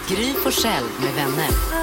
Gry Forssell med vänner.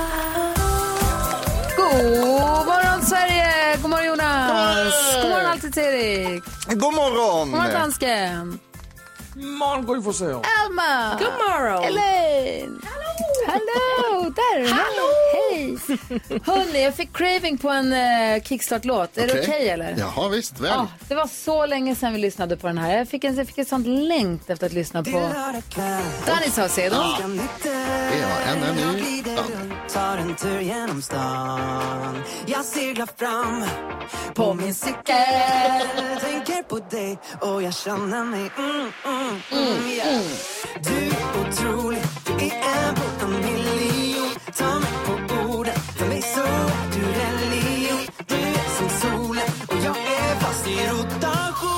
God morgon Sverige, god morgon Jonas. God morgon alltid Erik. God morgon. God morgon dansken. Morgon Gry Forssell. Elma. God morgon. Elaine. Hallå, där. Hallå. Hej. Hörrni, jag fick craving på en Kickstart-låt. Är det okej eller? Jaha, visst, väl. Ja, det var så länge sedan vi lyssnade på den här. Jag fick ett sånt längt efter att lyssna på Danny Saucedo. Det var en ny. Tar en tur genom stan. Jag seglar fram På min cykel. tänker på dig och jag känner mig yeah. Du är otrolig, du är en på en miljon. Ta mig på orden, för mig så är du religion. Du är som solen och jag är fast i rotation.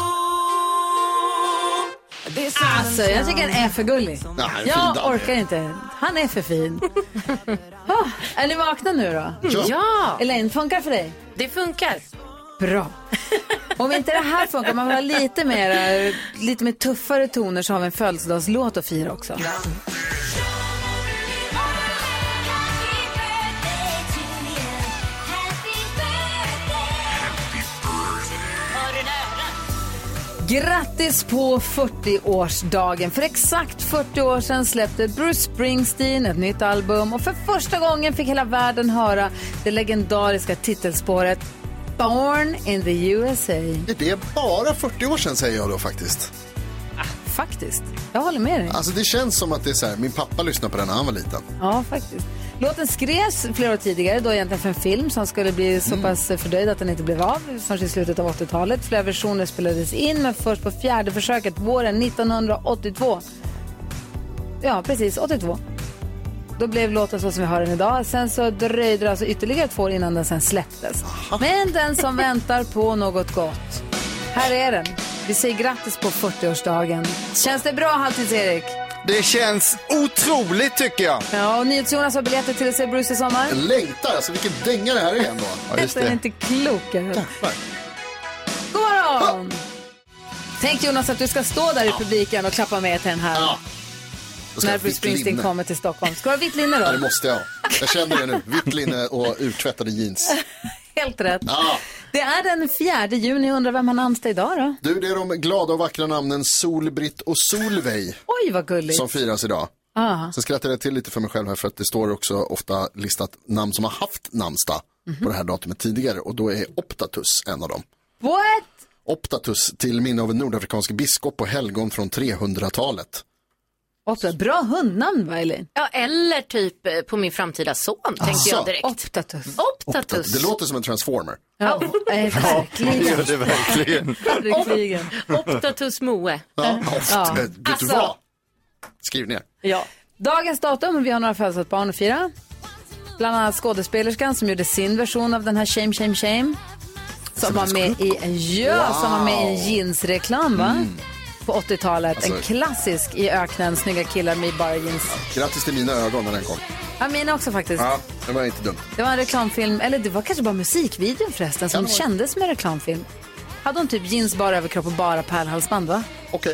Alltså, jag tycker den är för gullig. Jag orkar inte. Han är för fin. Är ni vakna nu då? Ja, Elaine, funkar för dig? det funkar. Bra. Om inte det här funkar, man vill ha lite mer tuffare toner, så har vi en födelsedagslåt att fira också. Grattis på 40-årsdagen. För exakt 40 år sedan släppte Bruce Springsteen ett nytt album. Och för första gången fick hela världen höra det legendariska titelspåret Born in the USA. Det är bara 40 år sedan, säger jag då faktiskt. Faktiskt. Jag håller med dig. Alltså det känns som att det är så här, min pappa lyssnade på den när han var liten. Ja, faktiskt. Låten skrevs flera år tidigare, då egentligen för en film som skulle bli så pass fördröjd att den inte blev av, förrän i slutet av 80-talet. Flera versioner spelades in, men först på fjärde försöket våren 1982. Ja, precis, 82. Då blev låten så som vi har den idag. Sen så dröjde det alltså ytterligare 2 år innan den sen släpptes. Men den som väntar på något gott. Här är den. Vi säger grattis på 40-årsdagen. Känns det bra, Halvtids-Erik? Det känns otroligt, tycker jag. Ja, och NyhetsJonas har biljetter till att se Bruce i sommar. Jag längtar, alltså vilken dänga det här är ändå. Ja, just det. Är inte klokare. God morgon! Tänk Jonas att du ska stå där i publiken och klappa med till den här. Ja. När Bruce Springsteen kommer till Stockholm. Ska du ha vitt linne då? Ja, det måste jag. Jag känner det nu. Vitt linne och urtvättade jeans. Helt rätt. Ja. Det är den 4 juni. Undrar vem har namnsdag idag då? Du, det är de glada och vackra namnen Solbritt och Solveig. Oj, vad gulligt. Som firas idag. Så skrattar jag till lite för mig själv här, för att det står också ofta listat namn som har haft namnsdag på det här datumet tidigare. Och då är Optatus en av dem. What? Optatus, till minne av en nordafrikansk biskop och helgon från 300-talet. Bra hundnamn, va, Elin? Ja, eller typ på min framtida son, tänkte jag direkt. Optatus. Det låter som en transformer. Ja, verkligen. Ja, det verkligen. Verkligen. Optatus Moe. Ja, vet du vad? Skriv ner. Ja. Dagens datum, vi har några födelsedagsbarn att fira. Bland annat skådespelerskan som gjorde sin version av den här Shame, Shame, Shame. Som var med i en jeansreklam, va? På 80-talet. Alltså, en klassisk i öknen, snygga killar med bara jeans. Grattis till mina ögon när den kom. Ja, mina också faktiskt. Ja, det var inte dumt. Det var en reklamfilm, eller det var kanske bara musikvideon förresten, som kändes som en reklamfilm. Hade hon typ jeans, bara överkropp och bara pärlhalsband, va? Okej.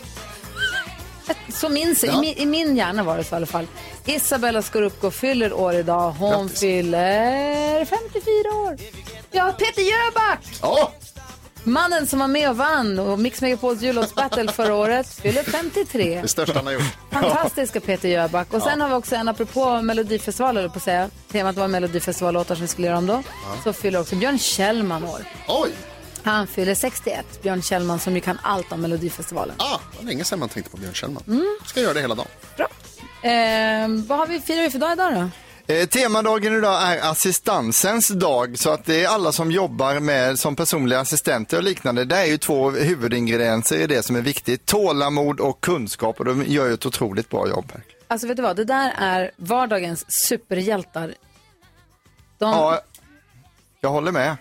Så minns jag, i min hjärna var det så i alla fall. Isabella Scorupco fyller år idag. Hon fyller 54 år. Ja, Peter Jöback! Ja! Mannen som var med och vann och Mix Megapols jullåtsbattle förra året fyller 53. Det största han har gjort. Fantastiska Peter Jöback. Och sen har vi också en, apropå Melodifestival, eller på att säga, temat var Melodifestivallåtar som vi skulle göra om då. Så fyller också Björn Kjellman år. Oj! Han fyller 61. Björn Kjellman som ju kan allt om Melodifestivalen. Det var länge sedan man tänkte på Björn Kjellman. Ska göra det hela dagen. Bra. Vad har vi, firar vi för dag idag då? Temadagen idag är assistansens dag, så att det är alla som jobbar med som personliga assistenter och liknande. Det är ju 2 huvudingredienser i det som är viktigt. Tålamod och kunskap, och de gör ju ett otroligt bra jobb. Alltså vet du vad, det där är vardagens superhjältar. Ja, jag håller med.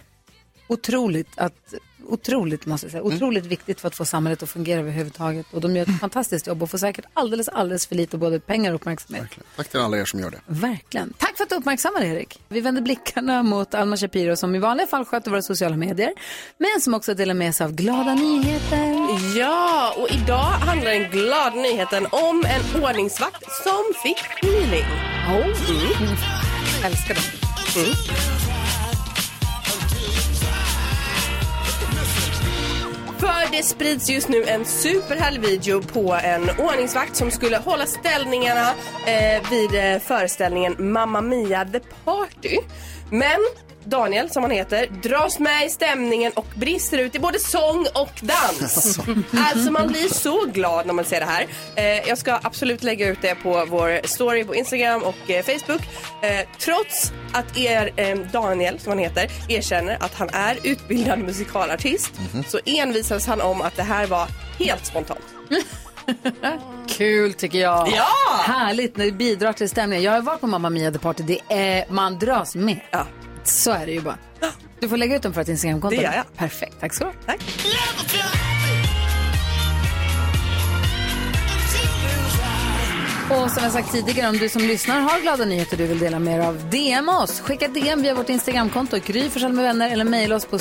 Otroligt måste jag säga. Otroligt viktigt för att få samhället att fungera överhuvudtaget. Och de gör ett fantastiskt jobb och får säkert alldeles för lite både pengar och uppmärksamhet. Verkligen. Tack till alla er som gör det. Verkligen. Tack för att du uppmärksammade, Erik. Vi vänder blickarna mot Alma Shapiro som i vanliga fall sköter våra sociala medier, men som också delar med sig av glada nyheter. Ja, och idag handlar den glada nyheten om en ordningsvakt som fick Darling. Älskar det. För det sprids just nu en superhärlig video på en ordningsvakt som skulle hålla ställningarna vid föreställningen Mamma Mia The Party. Men Daniel, som han heter, dras med i stämningen och brister ut i både sång och dans. Alltså man blir så glad när man ser det här. Jag ska absolut lägga ut det på vår story på Instagram och Facebook. Trots att Daniel, som han heter, erkänner att han är utbildad musikalartist, så envisas han om att det här var helt spontant. Kul tycker jag. Ja! Härligt när det bidrar till stämningen. Jag har varit på Mamma Mia The Party. Man dras med. Ja. Så är det ju bara. Du får lägga ut dem för ett Instagramkonto. Det gör jag. Perfekt, tack så mycket. Tack. Och som jag sagt tidigare, om du som lyssnar har glada nyheter du vill dela med dig av, DM oss. Skicka DM via vårt Instagramkonto, Gry Forssell med vänner, eller mejla oss på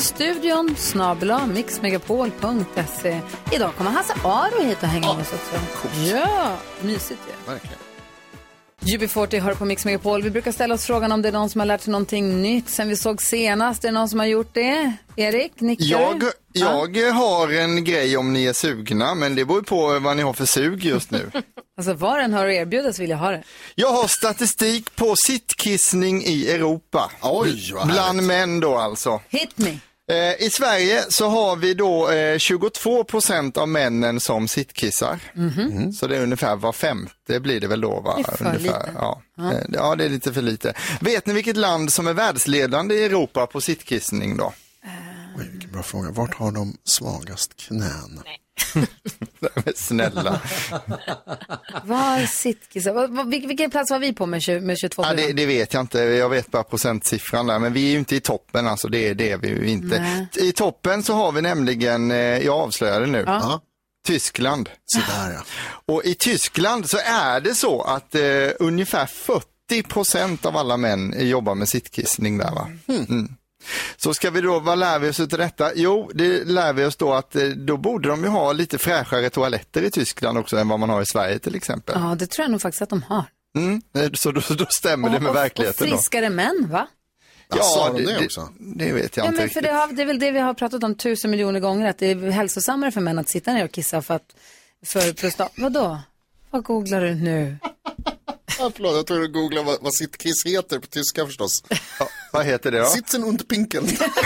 studion@mixmegapol.se. Idag kommer Hasse Aro hit och hänga med oss också. Ja, mysigt ju. Verkligen. UB40 hör på Mix Megapol. Vi brukar ställa oss frågan om det är någon som har lärt sig någonting nytt sen vi såg senast. Är det någon som har gjort det? Erik, nickar du? Jag har en grej om ni är sugna, men det beror på vad ni har för sug just nu. Alltså var den hör erbjudas vill jag ha det. Jag har statistik på sittkissning i Europa. Oj, vad bland härligt. Män då alltså. Hit me. I Sverige så har vi då 22% av männen som sittkissar. Så det är ungefär var femte blir det väl då, va? Det är för ungefär. lite. Ja, det är lite för lite. Vet ni vilket land som är världsledande i Europa på sittkissning då? Oj, vilken bra fråga. Vart har de svagast knän? Nej, snälla. Var sittkissar? Vilken plats var vi på med 22%? Ja, det vet jag inte. Jag vet bara procentsiffran där. Men vi är ju inte i toppen, alltså det är vi ju inte. Nej. I toppen så har vi nämligen, jag avslöjar det nu, Tyskland. Sådär, ja. Och i Tyskland så är det så att ungefär 40% av alla män jobbar med sittkissning där, va? Så ska vi då, vad lär vi oss av detta? Jo, det lär vi oss då att då borde de ju ha lite fräschare toaletter i Tyskland också än vad man har i Sverige till exempel. Ja, det tror jag nog faktiskt att de har. Så då stämmer det med verkligheten och friskare då. män, va? Ja, det också. Det vet jag inte för riktigt. det är väl det vi har pratat om 1000 miljoner gånger, att det är hälsosammare för män att sitta ner och kissa för prostat. Vadå? Vad googlar du nu? Förlåt, jag tror du googlar vad sittkiss heter på tyska förstås. Ja, vad heter det då? Sitzen und pinkeln.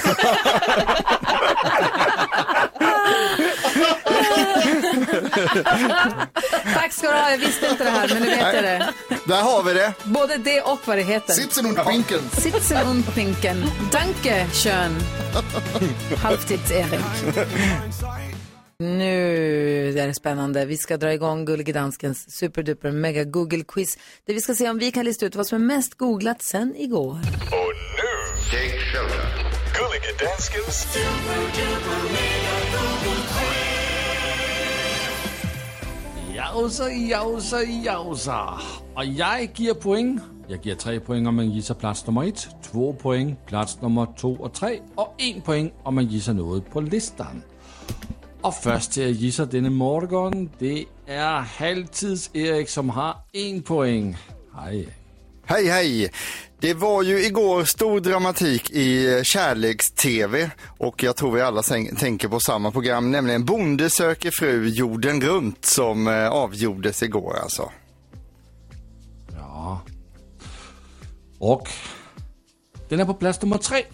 Tack ska du ha, jag visste inte det här, men nu vet jag det. Där har vi det. Både det och vad det heter. Sitzen und pinkeln. Sitzen und pinkeln. Danke schön. Halvtids-Erik. Nu är det spännande. Vi ska dra igång Gullige Danskens superduper mega Google-quiz. Där vi ska se om vi kan lista ut vad som är mest googlat sen igår. Och nu, take shelter. Gullige Danskens superduper mega Jausa. Og jeg giver point. Jeg giver 3 point, om man gissar plats nummer 1, 2 point, plats nummer 2 og 3, og 1 point, om man gissar noget på listan. Og først til at gisse denne morgen, det er halvtids Erik, som har 1 point. Hej. Hej. Det var ju igår stor dramatik i kärleks-tv och jag tror vi alla tänker på samma program, nämligen Bonde söker fru jorden runt, som avgjordes igår alltså. Ja. Och den är på plats nummer 3.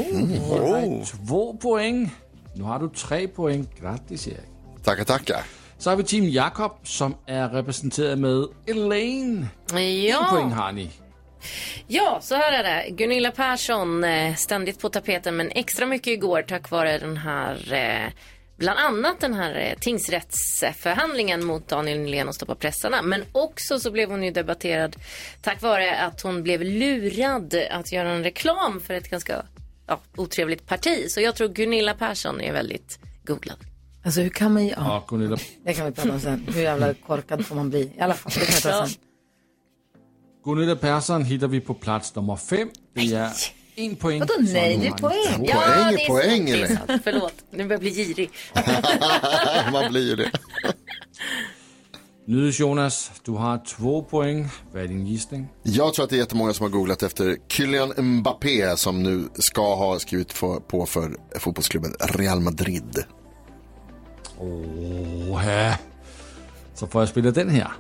2 point. Nu har du 3 point. Grattis, Erik. Tackar. Så har vi Team Jakob, som är representeret med Elaine. 1 point har ni. Ja, så här är det. Gunilla Persson ständigt på tapeten, men extra mycket igår tack vare den här, bland annat den här tingsrättsförhandlingen mot Daniel Nylén och Stoppa pressarna. Men också så blev hon ju debatterad tack vare att hon blev lurad att göra en reklam för ett ganska otrevligt parti. Så jag tror Gunilla Persson är väldigt googlad. Alltså hur kan man... Ja, Gunilla. Det kan vi prata om sen. Hur jävla korkad får man bli? I alla fall, det kan vi prata sen. Gunilla Persson hittar vi på plats nummer 5. Det är 1 poäng. Vadå nej, det är poäng. Ja, det är poäng, sant, det är sant. Förlåt, nu börjar jag bli girig. Man blir ju det. Jonas, du har 2 poäng. Vad är din gissning? Jag tror att det är jättemånga som har googlat efter Kylian Mbappé som nu ska ha skrivit på för fotbollsklubben Real Madrid. Så får jag spela den här.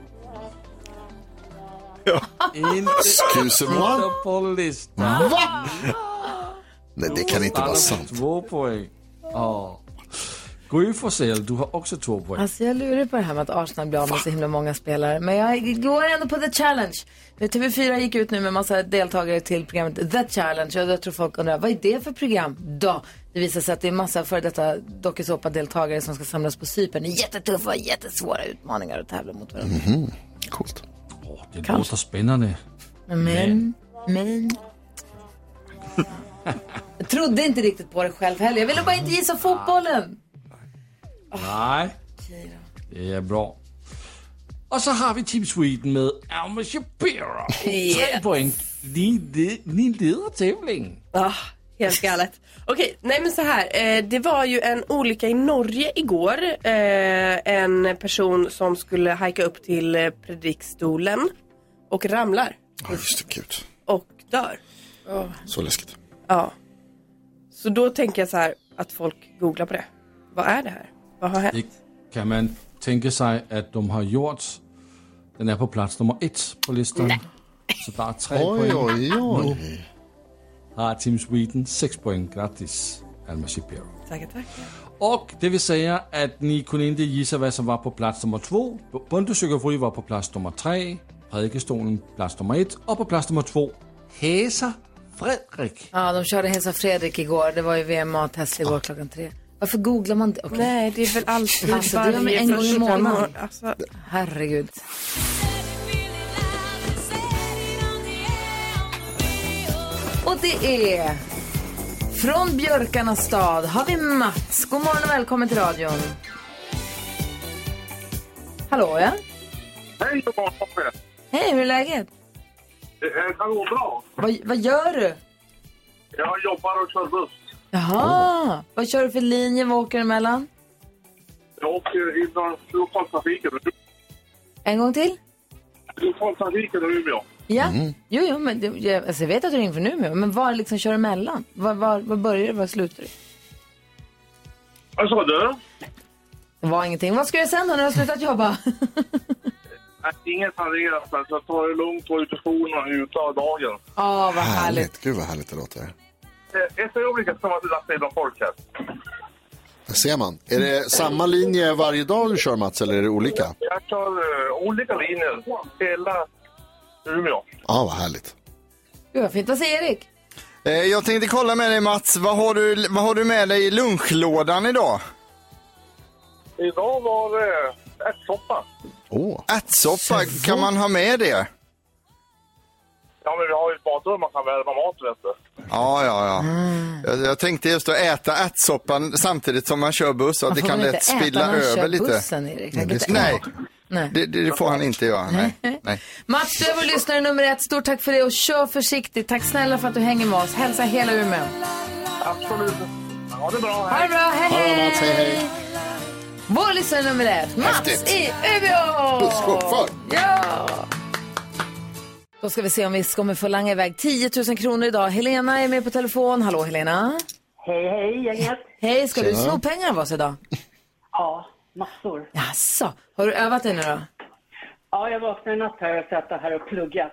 Excuse-moi. På listan. Va? Nej, det kan inte vara sant. 2 poäng. Gry Forssell, du har också 2 poäng. Alltså jag lurar på det här med att Arsenal blir av med så himla många spelare. Men jag går ändå på The Challenge. TV4 gick ut nu med massa deltagare till programmet The Challenge. Och jag tror folk undrar, vad är det för program då? Det visar sig att det är massa för detta dokusåpa-deltagare som ska samlas på Cypern. Det är jättetuffa, jättesvåra utmaningar att tävla mot varandra. Coolt. Det låter spännande. Men... Jag trodde inte riktigt på det själv heller. Jag ville bara inte gissa fotbollen. Nej, det är bra. Och så har vi Team Sweden med Alma Shapiro. 3 poäng. Ni leder tävling. Helt galet. Okej, nej men så här. Det var ju en olycka i Norge igår. En person som skulle hajka upp till predikstolen och ramlar. Ja, just det, gud. Och dör. Så läskigt. Ja. Så då tänker jag så här att folk googlar på det. Vad är det här? Vad har hänt? Det kan man tänka sig att de har gjort. Den är på plats nummer 1 på listan. Nej. Så där är 3 poäng. Oj. Har Team Sweden 6 poäng. Grattis, Alma Shapiro. Tack. Och det vill säga att ni kunde inte gissa vad som var på plats nummer 2. Bondesökerfri var på plats nummer 3. Predikestolen plats nummer 1. Och på plats nummer 2 Hesa Fredrik. Ja, de körde Hesa Fredrik igår. Det var ju VM-test igår klockan 3. Varför googlar man det? Okay. Nej, det är väl alltid alltså, det är en gång i månaden. Alltså. Herregud. Och det är från Björkarnas stad har vi Mats. God morgon och välkommen till radion. Hallå, ja? Hej, god morgon. Hej, hur är läget? Det kan gå bra. Vad gör du? Jag jobbar och kör buss. Jaha, vad kör du för linje? Vad åker du emellan? Jag åker inom lokaltrafiken. En gång till? Lokaltrafiken i Umeå. Ja, jo, men alltså jag vet att du ringer från Umeå, men var liksom kör du emellan? Var börjar du, var slutar du? Vad sa du? Det var ingenting. Vad ska jag sen då när du har slutat jobba? Inget planerat, så jag tar det lugnt och utifrån och ute av dagen. Vad härligt. Gud vad härligt det låter. Ett ögonblick ska man lasta in folk här. Det ser man. Är det samma linje varje dag du kör, Mats, eller är det olika? Jag kör olika linjer. Hela Umeå. Ja, vad härligt. Gud vad fint. Vad säger Erik? Jag tänkte kolla med dig, Mats. Vad har du med dig i lunchlådan idag? Idag var det ärtsoppa. Ärtsoppa, kan man ha med det? Ja, men vi har ju ett badrum man kan värma mat, vet du. Ja. Jag tänkte just att äta ärtsoppan samtidigt som man kör buss och att det kan lätt spilla över lite. Bussen, Erik. Nej, det får han inte göra. Nej. Mats, du är vår lyssnare nummer 1. Stort tack för det och kör försiktigt. Tack snälla för att du hänger med oss. Hälsa hela Umeå. Absolut. Ha det bra. Ha det bra. Hej. Mats, hej. Vår lyssnare nummer 1. Mats i Umeå. Busschaufför. Ja. Då ska vi se om vi kommer få langa iväg 10 000 kronor idag. Helena är med på telefon. Hallå Helena. Hej gänget. Hej, ska du sno pengar av oss idag? Ja, massor. Jaså, har du övat dig nu då? Ja, jag vaknade i natt här och satt här och pluggat.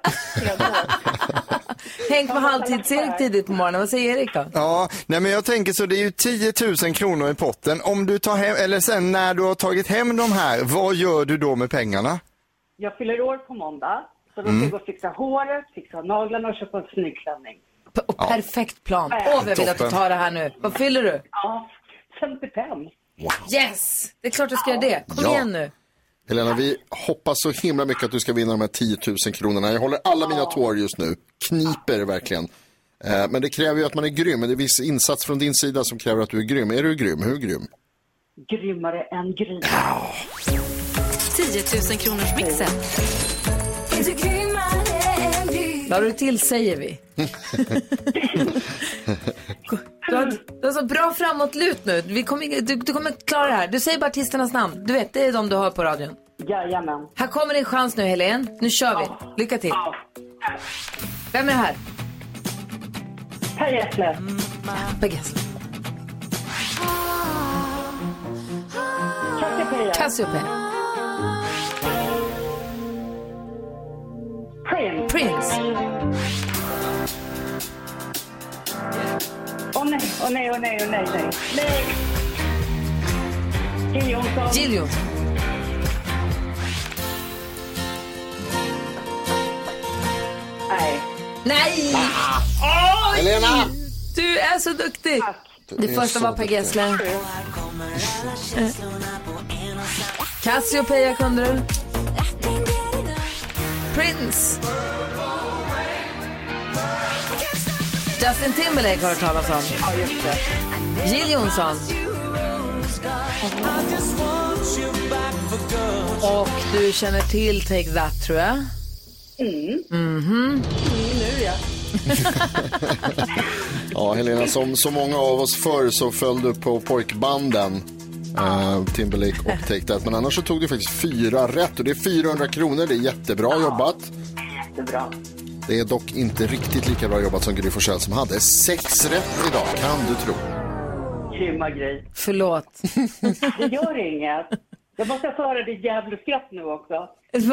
Tänk på halvtids-Erik tidigt på morgonen. Vad säger Erik då? Ja, men jag tänker så det är ju 10 000 kronor i potten. Om du tar hem, eller sen när du har tagit hem de här, vad gör du då med pengarna? Jag fyller år på måndag. Så då ska jag gå och fixa håret, fixa naglarna och köpa en snygg klänning. Perfekt plan. Jag vill att du tar det här nu. Vad fyller du? Ja, 55. Wow. Yes! Det är klart du ska göra det. Kom igen nu. Helena, vi hoppas så himla mycket att du ska vinna de här 10 000 kronorna. Jag håller alla mina tår just nu. Kniper verkligen. Men det kräver ju att man är grym. Men det är viss insats från din sida som kräver att du är grym. Är du grym? Hur grym? Grymmare än grym. 10 000 kronors mixen. Vad du till säger vi. Du har så bra framåtlut nu. Du kommer klara det här. Du säger bara artisternas namn. Du vet, det är de du hör på radion. Jajamän. Här kommer din chans nu, Helene. Nu kör vi. Lycka till. Vem är det här? Per Gessle. Per Gessle. Cassiopeia. Cassiopeia. Prince. Åh nej. Nej. Jill Johnson. Jill Johnson. Nej! Helena! Du är så duktig. Det första var Per Gessle. Cassiopeia kunde du. Prince. Justin Timberlake har du talat om. Ja, just det. Jill Johnson. Och du känner till Take That, tror jag. Nu, ja. Ja, Helena, som så många av oss förr så föll du på pojkbanden Timberlake och Take That. Men annars så tog du faktiskt 4 rätt och det är 400 kronor. Det är jättebra jobbat. Jättebra. Det är dock inte riktigt lika bra jobbat som Gry Forssell som hade 6 rätt idag, kan du tro. Grymma grej. Förlåt. Det gör inget. Jag måste föra ditt jävla skratt nu också.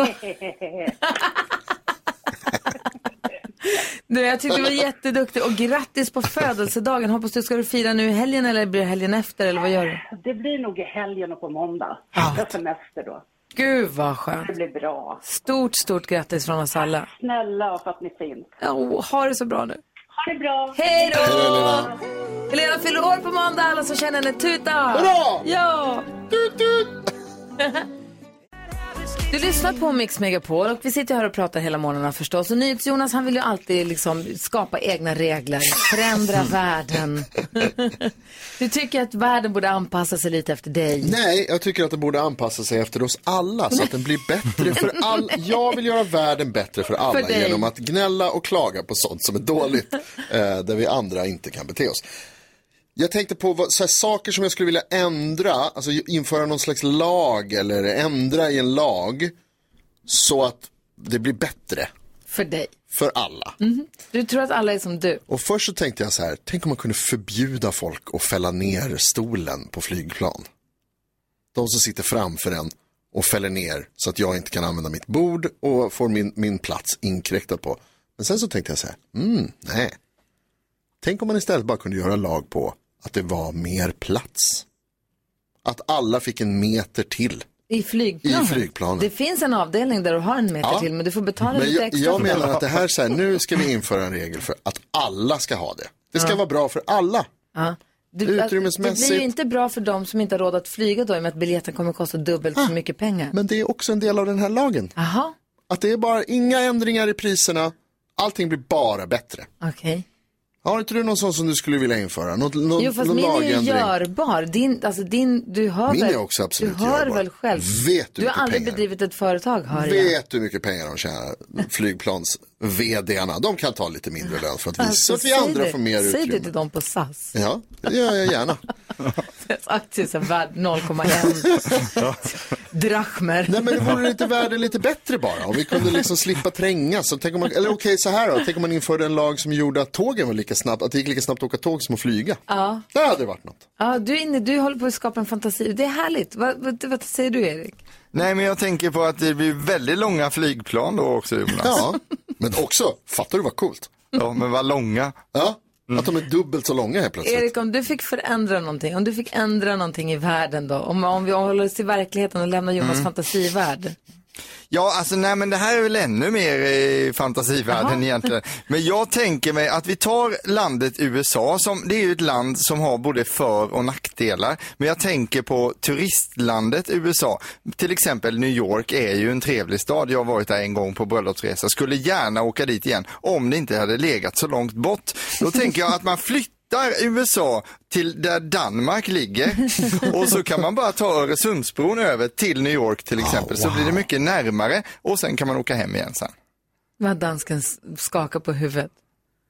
Du, jag tyckte du var jätteduktig och grattis på födelsedagen. Hoppas du ska fira nu i helgen eller blir det helgen efter eller vad gör du? Det blir nog i helgen och på måndag. Jag semester då. Gud vad skönt. Det blir bra. Stort grattis från oss alla. Snälla och för att ni finns. Ha det så bra nu. Ha det bra. Hej då! Helena. Helena fyller år på måndag. Alla som känner henne tuta. Hurra! Ja! Tut! Du lyssnar på Mix Megapol och vi sitter här och pratar hela morgonen förstås. Och NyhetsJonas, han vill ju alltid liksom skapa egna regler, förändra världen. Du tycker att världen borde anpassa sig lite efter dig? Nej, jag tycker att det borde anpassa sig efter oss alla så att den blir bättre för alla. Jag vill göra världen bättre för alla genom att gnälla och klaga på sånt som är dåligt där vi andra inte kan bete oss. Jag tänkte på så här, saker som jag skulle vilja ändra, alltså införa någon slags lag eller ändra i en lag så att det blir bättre. För dig? För alla. Du tror att alla är som du? Och först så tänkte jag så här, tänk om man kunde förbjuda folk att fälla ner stolen på flygplan. De som sitter framför en och fäller ner så att jag inte kan använda mitt bord och får min plats inkräktad på. Men sen så tänkte jag så här, nej. Tänk om man istället bara kunde göra lag på att det var mer plats. Att alla fick en meter till. I flygplanen? Det finns en avdelning där du har en meter till, men du får betala lite extra. Jag menar att det här så här, nu ska vi införa en regel för att alla ska ha det. Det ska vara bra för alla. Ja. Utrymmesmässigt. Det blir ju inte bra för dem som inte har råd att flyga då, i och med att biljetten kommer att kosta dubbelt så mycket pengar. Men det är också en del av den här lagen. Aha. Att det är bara inga ändringar i priserna. Allting blir bara bättre. Okej. Har inte du någon sån som du skulle vilja införa? Jo, fast min är ju görbar. Du hör min väl, är också absolut du hör görbar. Väl själv. Vet du har aldrig bedrivit ett företag, hör jag. Vet du hur mycket pengar de tjänar? Flygplans-vd:arna. De kan ta lite mindre lön för att så att vi andra får mer utrymme. Säg det till dem på SAS. Ja, det gör jag gärna. Aktier är värd 0,1 drachmer. Nej, men det vore inte världen lite bättre bara. Om vi kunde liksom slippa trängas. Så tänk om man, eller okej, så här då. Tänk om man införde en lag som gjorde att tågen var lika snabbt. Att det gick lika snabbt att åka tåg som att flyga. Ja. Det hade varit något. Ja, du håller på att skapa en fantasi. Det är härligt. Vad säger du, Erik? Nej, men jag tänker på att det blir väldigt långa flygplan då också, Jonas. Ja, men också, fattar du vad coolt? Ja, men vad långa. Ja, att de är dubbelt så långa här plötsligt. Erik, om du fick förändra någonting, om du fick ändra någonting i världen då, om vi håller oss till verkligheten och lämnar Jonas fantasivärld. Ja, alltså nej, men det här är väl ännu mer i fantasivärlden egentligen. Men jag tänker mig att vi tar landet USA, det är ju ett land som har både för- och nackdelar. Men jag tänker på turistlandet USA. Till exempel New York är ju en trevlig stad. Jag har varit där en gång på bröllopsresa. Skulle gärna åka dit igen om det inte hade legat så långt bort. Då tänker jag att man flyttar USA till där Danmark ligger och så kan man bara ta Öresundsbron över till New York till exempel, så blir det mycket närmare och sen kan man åka hem igen sen. Vad dansken skakar på huvudet.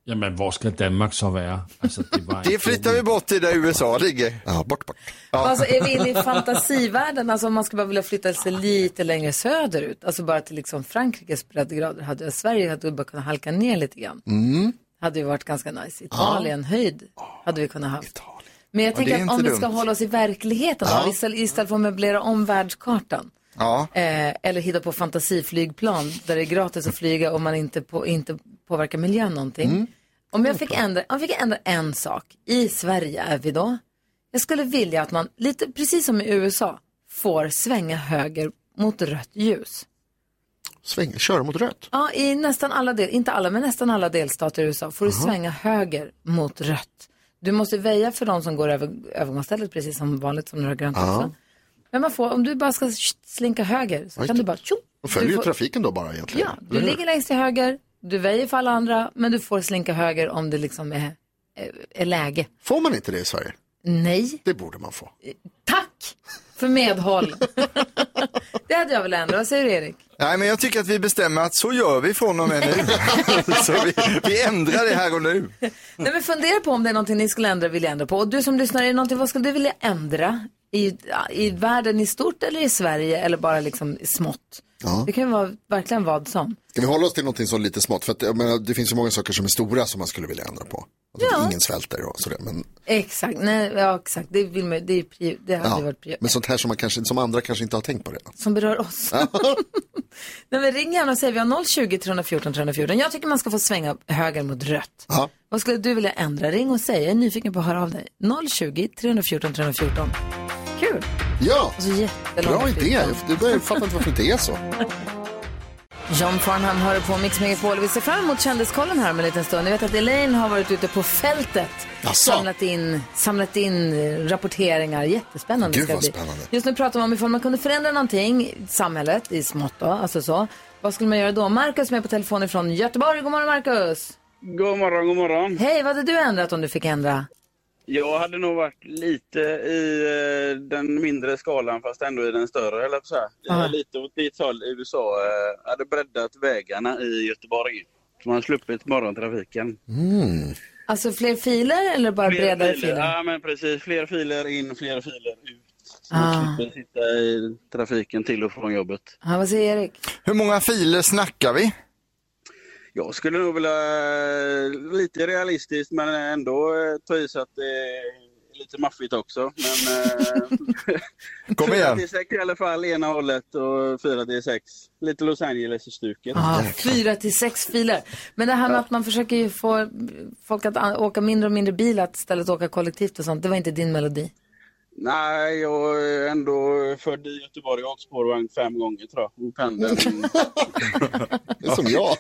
Ja, men var ska Danmark så vara? Alltså, det flyttar vi bort till där USA ligger. Ja, bort. Ja. Alltså är vi inne i fantasivärlden? Alltså om man skulle bara vilja flytta sig lite längre söderut. Alltså bara till liksom Frankrikes breddgrader. Sverige hade bara kunnat halka ner lite grann. Hade ju varit ganska nice. Italien, höjd hade vi kunnat haft. Men jag tänker att om vi ska hålla oss i verkligheten istället för att möblera om världskartan. Ja. Eller hitta på fantasiflygplan där det är gratis att flyga och man inte påverkar miljön någonting. Om jag fick ändra en sak. I Sverige är vi då. Jag skulle vilja att man, lite precis som i USA, får svänga höger mot rött ljus. Köra mot rött? Ja, i nästan alla inte alla, men nästan alla delstater i USA får du svänga höger mot rött. Du måste väja för de som går över övergångsstället precis som vanligt som du har grönt också. Men man får, om du bara ska slinka höger så kan du bara och följer trafiken då bara egentligen. Ja, du ligger längst till höger, du väjer för alla andra, men du får slinka höger om det liksom är läge. Får man inte det i Sverige? Nej. Det borde man få. Tack för medhåll. Det hade jag väl ändå. Vad säger du, Erik? Nej, men jag tycker att vi bestämmer att så gör vi från och med nu. Så vi ändrar det här och nu. Nej, men fundera på om det är någonting ni skulle vilja ändra på. Och du som lyssnar, är det någonting, vad skulle du vilja ändra? I världen i stort eller i Sverige eller bara liksom smått? Ja. Det kan ju vara verkligen vad som. Ska vi hålla oss till någonting som är lite smått? För att, jag menar, det finns ju många saker som är stora som man skulle vilja ändra på. Alltså, ingen svälter och sådär. Men... Exakt, exakt. Det vill man, det hade varit men sånt här som andra kanske inte har tänkt på redan. Som berör oss. Nej, men ring gärna och säg vi har 020 314 314. Jag tycker man ska få svänga höger mot rött. Ja. Vad skulle du vilja ändra? Ring och säg, jag är nyfiken på att höra av dig. 020 314 314. Kul. Ja, bra idé. Jag fattar inte varför det är så. John Farnham hör på Mix Megapol. Vi ser fram emot kändiskollen här med en liten stund. Ni vet att Elaine har varit ute på fältet. Samlat in rapporteringar. Jättespännande. Gud vad spännande. Just nu pratar vi om ifall man kunde förändra någonting i samhället, i smått då, alltså så. Vad skulle man göra då? Marcus med på telefon från Göteborg. God morgon, Marcus. God morgon. Hej, vad hade du ändrat om du fick ändra? Jag hade nog varit lite i den mindre skalan fast ändå i den större, eller så här. Lite åt ditt håll i USA. Hade breddat vägarna i Göteborg. Så man sluppit morgontrafiken. Alltså fler filer eller bara bredare filer? Ja, men precis. Fler filer in, fler filer ut. Så man slipper sitta i trafiken till och från jobbet. Vad säger Erik? Hur många filer snackar vi? Jag skulle nog vilja lite realistiskt men ändå ta i så att det är lite maffigt också. Men kom igen. 4-6 i alla fall ena hållet och 4-6. Lite Los Angeles-stuket. 4-6 filer. Men det här med att man försöker ju få folk att åka mindre och mindre bil att istället åka kollektivt och sånt. Det var inte din melodi. Nej, jag är ändå född i Göteborg och åkt spårvagn 5 gånger tror jag. Och pendeln. Det är som jag.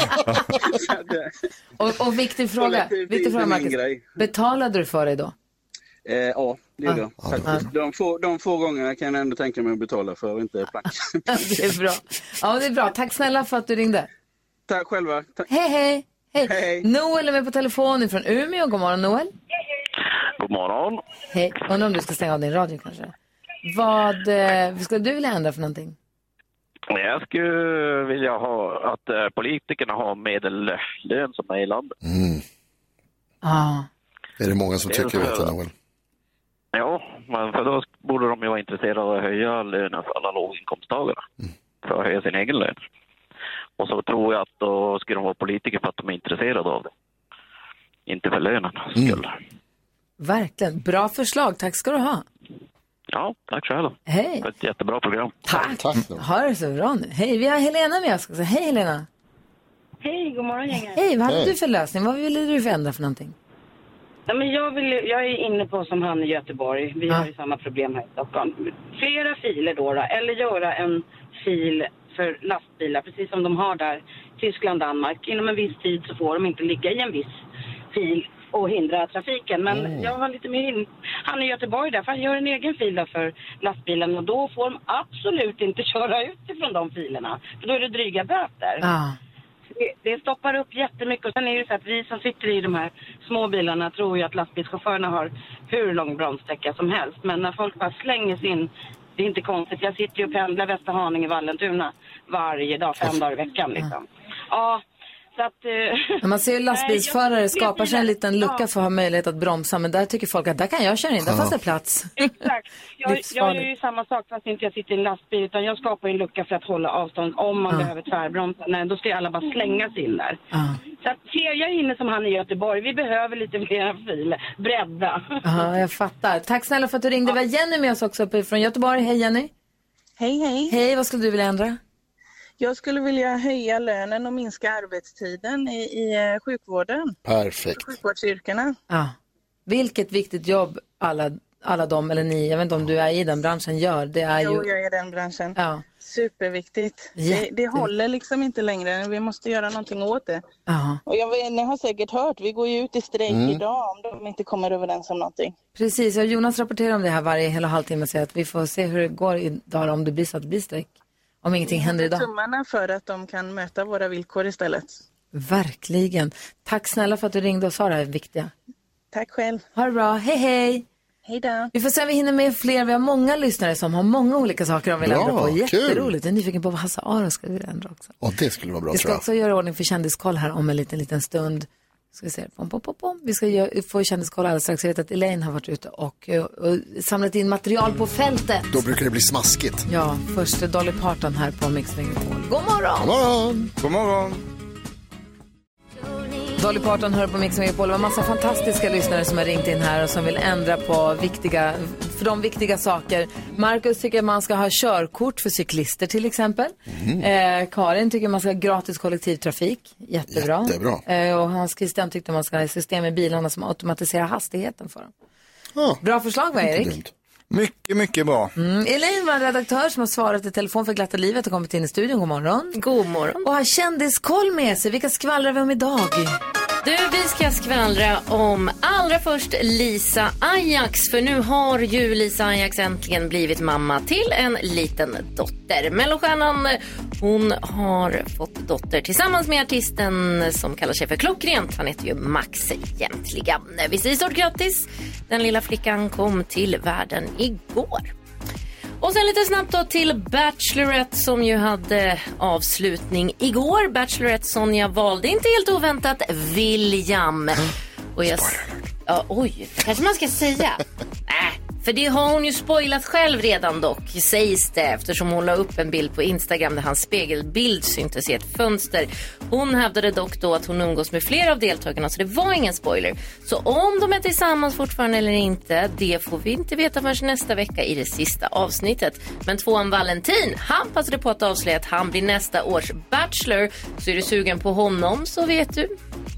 och viktig fråga Marcus. Betalade du för dig då? Ja, det är det. De få gångerna kan jag ändå tänka mig att betala för, inte plank. Det är bra. Ja, det är bra. Tack snälla för att du ringde. Tack själva. Tack. Hej. Noel är med på telefonen från Umeå. God morgon, Noel. God morgon. Hej. Undrar om du ska stänga av din radio kanske. Vad ska du vilja ändra för någonting? Jag skulle vilja ha att politikerna har medellön som är i landet. Är det många som tycker det, Noel? Ja, men för då borde de ju vara intresserade av att höja lönen för alla låginkomsttagare. För att höja sin egen lön. Och så tror jag att då skulle de vara politiker för att de är intresserade av det. Inte för lönen skull. Verkligen. Bra förslag. Tack ska du ha. Ja, tack själv. Hej. För ett jättebra program. Tack. Ha det så bra nu. Hej, vi har Helena med oss. Hej Helena. Hej, god morgon gänget. Hej, vad hade du för lösning? Vad ville du förändra för någonting? Ja, men jag är inne på som han i Göteborg. Vi har ju samma problem här i Stockholm. Flera filer då. Eller göra en fil för lastbilar, precis som de har där Tyskland, Danmark. Inom en viss tid så får de inte ligga i en viss fil och hindra trafiken. Men jag var lite mer han i Göteborg där, för han gör en egen fil där för lastbilen och då får de absolut inte köra ut ifrån de filerna. För då är det dryga böter. Det stoppar upp jättemycket och sen är det så att vi som sitter i de här små bilarna tror ju att lastbilschaufförerna har hur lång bromssträcka som helst. Men när folk bara slänger sin, det är inte konstigt. Jag sitter ju och pendlar Västerhaninge, Vallentuna varje dag, 5 dagar i veckan liksom. Ja, Så att, man ser ju lastbilsförare skapar sig en liten lucka för att ha möjlighet att bromsa. Men där tycker folk att där kan jag köra in, där fanns det plats. Exakt. Jag gör ju samma sak fast inte jag sitter i en lastbil. Utan jag skapar en lucka för att hålla avstånd om man behöver tvärbromsa. Nej, då ska alla bara slängas in där. Så att ser jag inne som han i Göteborg, vi behöver lite fler filer. Bredda. Ja, jag fattar. Tack snälla för att du ringde. Vi har Jenny med oss också från Göteborg. Hej Jenny. Hej. Hej, vad skulle du vilja ändra? Jag skulle vilja höja lönen och minska arbetstiden i sjukvården. Perfekt. Sjukvårdsyrkena. Ja. Vilket viktigt jobb alla de, eller ni, jag vet inte om du är i den branschen, gör. Det är Jo, jag är i den branschen. Ja. Superviktigt. Det håller liksom inte längre. Vi måste göra någonting åt det. Ja. Och ni har säkert hört, vi går ju ut i strejk idag om de inte kommer överens om någonting. Precis, och Jonas rapporterar om det här hela halvtimme och säger att vi får se hur det går idag om det blir så att det blir strejk. Om ingenting händer idag. Tummarna för att de kan möta våra villkor istället. Verkligen. Tack snälla för att du ringde och sa det här viktiga. Tack själv. Ha det bra. Hej hej. Hej då. Vi får se om vi hinner med fler. Vi har många lyssnare som har många olika saker de vill ändra på. Jätteroligt. Jag är nyfiken på vad Hasse Aro ska vi ändra också. Och det skulle vara bra, vi ska också göra ordning för kändiskoll här om en liten stund. Ska vi se. Vi ska få kändiskoll alldeles strax. Jag vet att Elaine har varit ute och samlat in material på fältet. Då brukar det bli smaskigt. Ja, först Dolly Parton här på Mix Megapol. God morgon! God morgon! God morgon! Dolly Parton hör på Mix Megapol. Det var en massa fantastiska lyssnare som har ringt in här och som vill ändra på viktiga saker. Marcus tycker att man ska ha körkort för cyklister till exempel. Karin tycker att man ska ha gratis kollektivtrafik. Jättebra. Och Hans Christian tyckte att man ska ha system i bilarna som automatiserar hastigheten för dem. Bra förslag, vad Erik? Mycket, mycket bra. Elaine var en redaktör som har svarat i telefon för glatta livet och kommit in i studion. God morgon. God morgon. Och har kändiskoll med sig. Vilka skvallrar vi om idag? Du, vi ska skvallra om allra först Lisa Ajax. För nu har ju Lisa Ajax äntligen blivit mamma till en liten dotter. Mellostjärnan, hon har fått dotter tillsammans med artisten som kallar sig för Klockrent. Han heter ju Max egentligen. Vi säger stort grattis. Den lilla flickan kom till världen igår. Och sen lite snabbt då till Bachelorette som ju hade avslutning igår. Bachelorette Sonja valde inte helt oväntat William. Och kanske man ska säga. För det har hon ju spoilat själv redan dock, sägs det, eftersom hon la upp en bild på Instagram där hans spegelbild syntes i ett fönster. Hon hävdade dock då att hon umgås med flera av deltagarna, så det var ingen spoiler. Så om de är tillsammans fortfarande eller inte, det får vi inte veta förrän nästa vecka i det sista avsnittet. Men tvåan Valentin, han passade på att avslöja att han blir nästa års Bachelor. Så är du sugen på honom så vet du.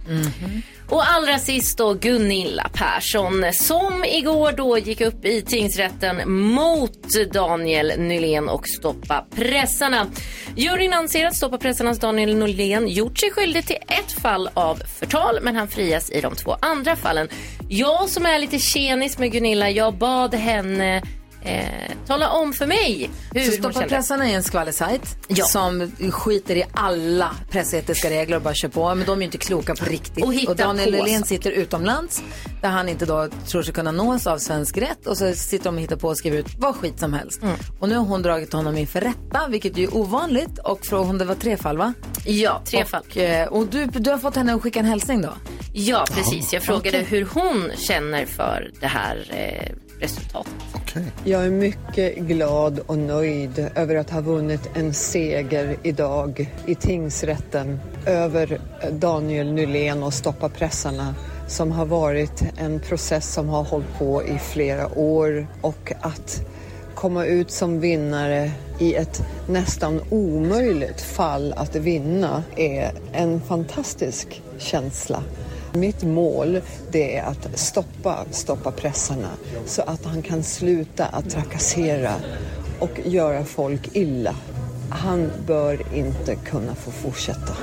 Och allra sist då Gunilla Persson som igår då gick upp i tingsrätten mot Daniel Nylén och Stoppa pressarna. Juryn anser att Stoppa pressarnas Daniel Nylén gjort sig skyldig till ett fall av förtal, men han frias i de 2 andra fallen. Jag som är lite tjenis med Gunilla, jag bad henne tala om för mig hur så Stoppa pressarna är en skvallersajt som skiter i alla pressetiska regler och bara kör på, men de är ju inte kloka på riktigt. Och Daniel Nylén sitter utomlands där han inte då tror sig kunna nås av svensk rätt, och så sitter de och hittar på och skriver ut vad skit som helst. Och nu har hon dragit honom inför rätta, vilket är ovanligt, och det var 3 fall va? Ja, 3 fall. Och du har fått henne att skicka en hälsning då? Ja, precis. Jag frågade hur hon känner för det här resultatet. Jag är mycket glad och nöjd över att ha vunnit en seger idag i tingsrätten över Daniel Nylén och Stoppa pressarna, som har varit en process som har hållit på i flera år, och att komma ut som vinnare i ett nästan omöjligt fall att vinna är en fantastisk känsla. Mitt mål, det är att stoppa pressarna så att han kan sluta att trakassera och göra folk illa. Han bör inte kunna få fortsätta.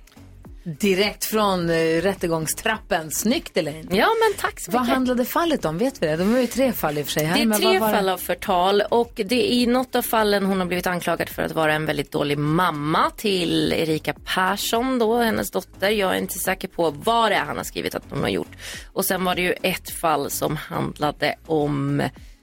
Direkt från rättegångstrappen. Snyggt, Elaine. Ja, men tack så mycket. Vad handlade fallet om? Vet vi det? De är ju 3 fall i och för sig här. Det är men 3 fall av förtal, och det är i något av fallen hon har blivit anklagad för att vara en väldigt dålig mamma till Erika Persson då, hennes dotter. Jag är inte säker på vad det är han har skrivit att hon har gjort. Och sen var det ju ett fall som handlade om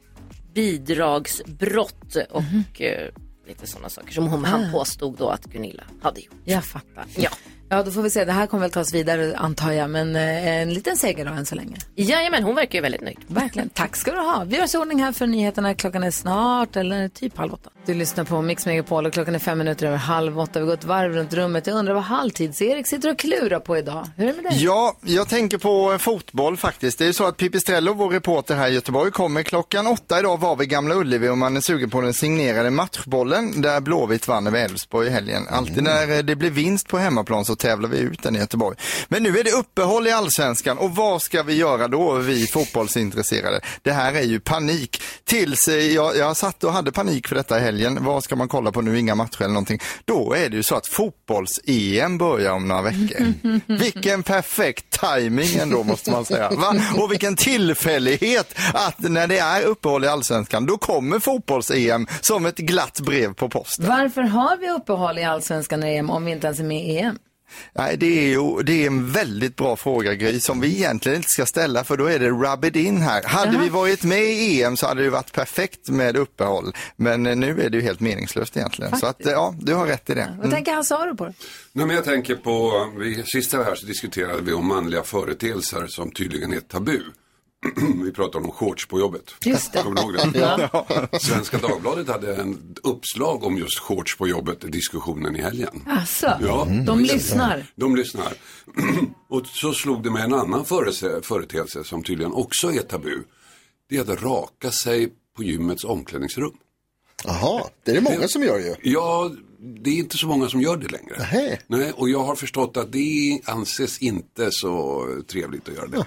bidragsbrott och lite sådana saker som han påstod då att Gunilla hade gjort. Jag fattar. Ja. Ja, då får vi se. Det här kommer väl tas vidare, antar jag. Men en liten seger då än så länge. Jajamän, hon verkar ju väldigt nöjd. Verkligen. Tack ska du ha. Vi gör så ordning här för nyheterna. Klockan är snart, eller typ 7:30. Du lyssnar på Mix Megapol och klockan är 7:05. Vi går ett varv runt rummet. Jag undrar vad halvtids-Erik sitter och klurar på idag. Hur är det med dig? Ja, jag tänker på fotboll faktiskt. Det är ju så att Pipistrello, vår reporter här i Göteborg, kommer klockan 8 idag var vid Gamla Ullevi och man är sugen på den signerade matchbollen där Blåvitt vann över Elfsborg i helgen. Alltid när det blir vinst på hemmaplan så tävlar vi ut den i Göteborg. Men nu är det uppehåll i Allsvenskan och vad ska vi göra då, vi fotbollsintresserade? Det här är ju panik. Tills jag satt och hade panik för detta i helgen. Vad ska man kolla på nu? Inga matcher eller någonting. Då är det ju så att fotbolls-EM börjar om några veckor. Vilken perfekt timing ändå, måste man säga. Va? Och vilken tillfällighet att när det är uppehåll i Allsvenskan, då kommer fotbolls-EM som ett glatt brev på posten. Varför har vi uppehåll i Allsvenskan EM om vi inte ens är med i EM? Nej, det är en väldigt bra fråga, Gry, som vi egentligen inte ska ställa, för då är det rub it in här. Hade vi varit med i EM så hade det varit perfekt med uppehåll, men nu är det ju helt meningslöst egentligen. Faktiskt. Så att, ja, du har rätt i det. Vad tänker Hasse på det? Nej, men jag tänker på, sist här så diskuterade vi om manliga företeelser som tydligen är tabu. Vi pratade om shorts på jobbet. Just det. Kommer du ihåg det? Ja. Svenska Dagbladet hade en uppslag om just shorts på jobbet i diskussionen i helgen. Alltså, ja, de lyssnar. De lyssnar. Och så slog det med en annan företeelse som tydligen också är tabu. Det är att raka sig på gymmets omklädningsrum. Jaha, det är det många som gör ju. Ja, det är inte så många som gör det längre. Nej, och jag har förstått att det anses inte så trevligt att göra det.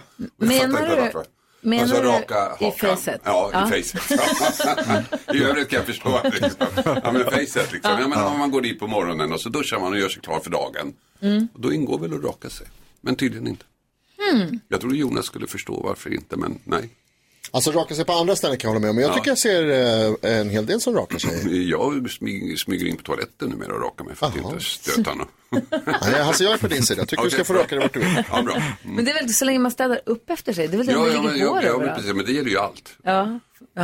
Menar du raka i facet? Ja, i facet. I övrigt kan jag förstå att liksom, ja, men facet liksom. Jag menar, om man går dit på morgonen och så duschar man och gör sig klar för dagen. Och då ingår väl att raka sig. Men tydligen inte. Jag trodde Jonas skulle förstå varför inte, men nej. Alltså raka sig på andra ställen kan jag hålla med om. Men jag tycker jag ser en hel del som rakar sig. Jag smyger in på toaletten numera och rakar mig för att inte stöta någon. Nej, alltså jag är på din sida. Jag tycker du ska få raka dig vart du vill. Ja, bra. Men det är väl så länge man städar upp efter sig. Det är väl det man ligger på ja, precis. Men det gäller ju allt. Ja.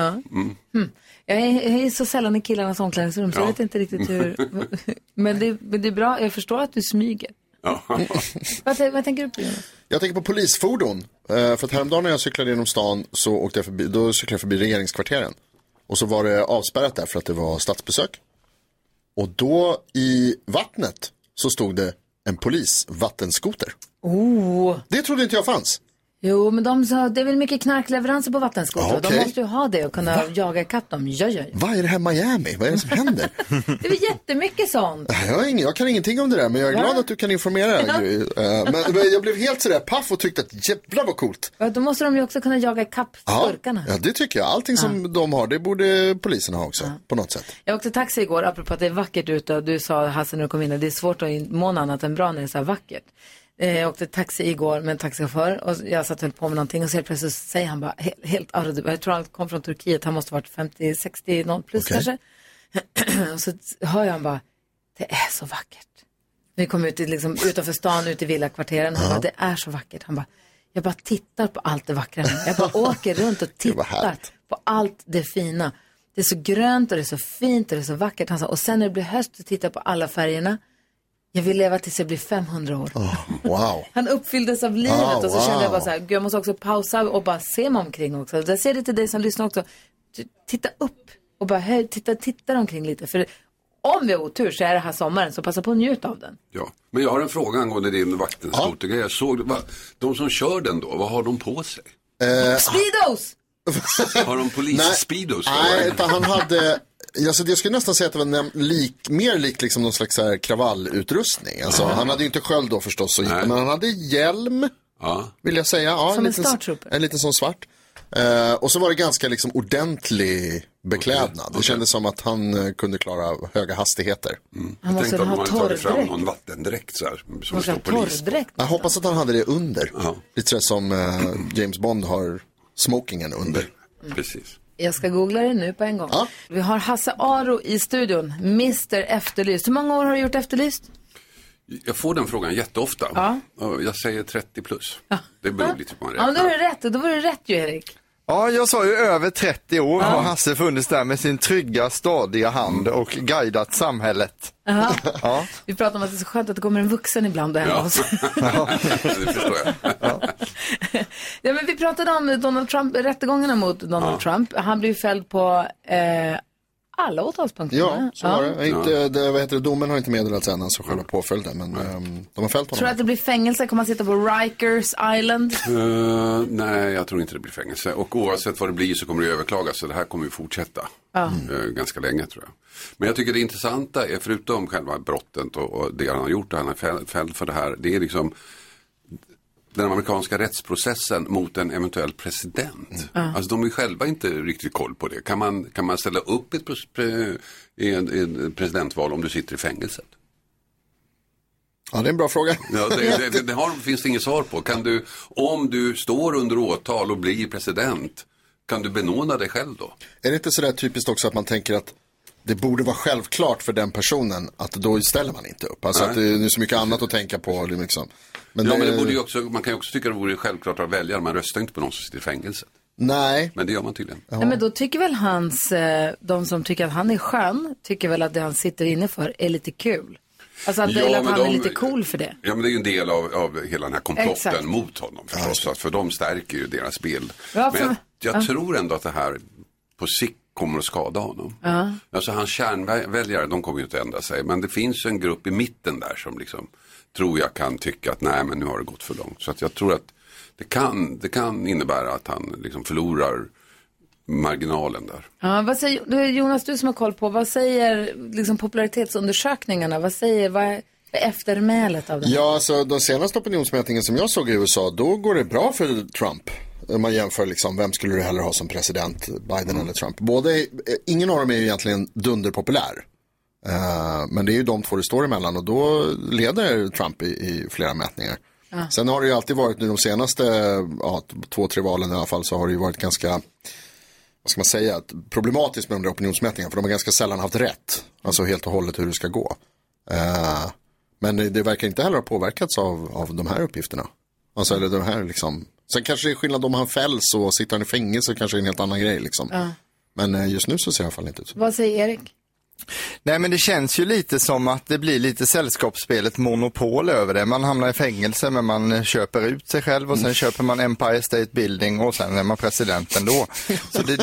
Jag är så sällan i killarnas omklädningsrum så jag vet inte riktigt hur. Men det är bra. Jag förstår att du smyger. Ja. Vad tänker du på? Jag tänker på polisfordon. För att häromdagen när jag cyklade genom stan så åkte jag då cyklade jag förbi regeringskvarteren. Och så var det avspärrat där för att det var statsbesök. Och då i vattnet så stod det en polisvattenskoter. Det trodde inte jag fanns. Jo, men de sa, det är väl mycket knarkleveranser på vattenskoter. Okay. De måste ju ha det och kunna jaga ikapp dem. Ja. Vad är det här Miami? Vad är det som händer? Det är jättemycket sånt. Jag kan ingenting om det där, men jag är glad att du kan informera. Men jag blev helt sådär paff och tyckte att jävlar vad coolt. Ja, då måste de ju också kunna jaga ikapp skurkarna. Ja, det tycker jag. Allting som de har, det borde polisen ha också, på något sätt. Jag åkte taxi igår, apropå att det är vackert ute och du sa, Hasse, när du kom in, det är svårt att må annat än bra när det är så här vackert. Jag åkte taxi igår med en taxichaufför och jag satt och höll på med någonting och så helt plötsligt säger han bara helt out. Jag tror han kom från Turkiet, han måste ha varit 50-60 någon plus kanske. Och så hör jag han bara, det är så vackert. Vi kom ut liksom, utanför stan, ut i villakvarteren. Han bara, det är så vackert. Han bara, jag bara tittar på allt det vackra. Jag bara åker runt och tittar på allt det fina. Det är så grönt och det är så fint och det är så vackert. Han sa, och sen när det blir höst så tittar jag på alla färgerna. Jag vill leva tills jag blir 500 år. Wow. Han uppfylldes av livet och så kände jag bara så här, jag måste också pausa och bara se mig omkring också. Jag ser det till dig som lyssnar också. Titta upp och bara titta omkring lite. För om vi har otur så är det här sommaren, så passa på att njuta av den. Ja, men jag har en fråga angående din vattenskoter. Jag såg, de som kör den då, vad har de på sig? Speedos! Har de polis-speedos? Nej, han hade... Alltså, jag skulle nästan säga att det var mer lik liksom någon slags här kravallutrustning. Alltså, han hade ju inte sköld då förstås, men han hade hjälm, vill jag säga. Ja, som en starttrooper. En liten sån svart. Och så var det ganska liksom ordentlig beklädnad. Det kändes som att han kunde klara höga hastigheter. Han måste ha torrdräkt. Tagit fram någon vattendräkt så här, som står polis. Jag hoppas att han hade det under. Lite som James Bond har smokingen under. Precis. Jag ska googla det nu på en gång. Vi har Hasse Aro i studion, Mr. Efterlyst. Hur många år har du gjort Efterlyst? Jag får den frågan jätteofta. Jag säger 30 plus. Det beror lite på vad det är. Ja, då är det rätt. Då var det rätt ju, Erik. Ja, jag sa ju över 30 år har Hasse funnits där med sin trygga, stadiga hand och guidat samhället. Ja. Vi pratar om att det är så skönt att det kommer en vuxen ibland och hemma oss. Det förstår jag. Ja, men vi pratade om Donald Trump, rättegångarna mot Donald Trump. Han blev fälld på alla åtalspunkter. Ja, så var det. Inte, domen har inte meddelats än, alltså själva påföljden, men de har fällt honom. Tror du att det blir fängelse? Kommer han sitta på Rikers Island? Nej, jag tror inte det blir fängelse. Och oavsett vad det blir så kommer det överklagas, så det här kommer ju fortsätta ganska länge, tror jag. Men jag tycker det intressanta är, förutom själva brottet och det han har gjort, och han är fälld för det här, det är liksom den amerikanska rättsprocessen mot en eventuell president. Alltså de är själva inte riktigt koll på det. Kan man ställa upp ett presidentval om du sitter i fängelset? Ja, det är en bra fråga. Ja, finns det inget svar på. Om du står under åtal och blir president, kan du benåda dig själv då? Är det inte sådär typiskt också att man tänker att det borde vara självklart för den personen att då ställer man inte upp? Alltså att det är så mycket annat att tänka på liksom. Men det borde ju också, man kan ju också tycka att det vore självklart att välja. Man röstar inte på någon som sitter i fängelset. Nej. Men det gör man tydligen. Ja. Nej, men då tycker väl de som tycker att han är skön, tycker väl att det han sitter inne för är lite kul. Alltså att han är lite cool för det. Ja, men det är ju en del av hela den här komplotten mot honom förstås. Ja. För de stärker ju deras bild. Ja, men jag tror ändå att det här på sikt kommer att skada honom. Alltså hans kärnväljare, de kommer ju inte att ändra sig. Men det finns en grupp i mitten där som liksom tror jag kan tycka att nej, men nu har det gått för långt. Så att jag tror att det kan innebära att han liksom förlorar marginalen där. Ja, vad säger Jonas, du som har koll på, vad säger liksom popularitetsundersökningarna? Vad är eftermälet av det? Ja, alltså de senaste opinionsmätningen som jag såg i USA, då går det bra för Trump. Man jämför liksom, vem skulle du hellre ha som president, Biden eller Trump? Ingen av dem är ju egentligen dunderpopulär. Men det är ju de två det står emellan, och då leder Trump i flera mätningar. Sen har det ju alltid varit nu de senaste 2-3 valen i alla fall, så har det ju varit ganska, vad ska man säga, problematiskt med de där opinionsmätningarna, för de har ganska sällan haft rätt, alltså helt och hållet hur det ska gå. Men det verkar inte heller ha påverkats av de här uppgifterna. Alltså, eller de här liksom. Sen kanske det är skillnad om han fälls och sitter han i fängelse, kanske är en helt annan grej liksom. Men just nu så ser det i alla fall inte ut. Vad säger Erik? Nej, men det känns ju lite som att det blir lite sällskapsspelet monopol över det. Man hamnar i fängelse, men man köper ut sig själv och sen köper man Empire State Building och sen är man presidenten då. Så det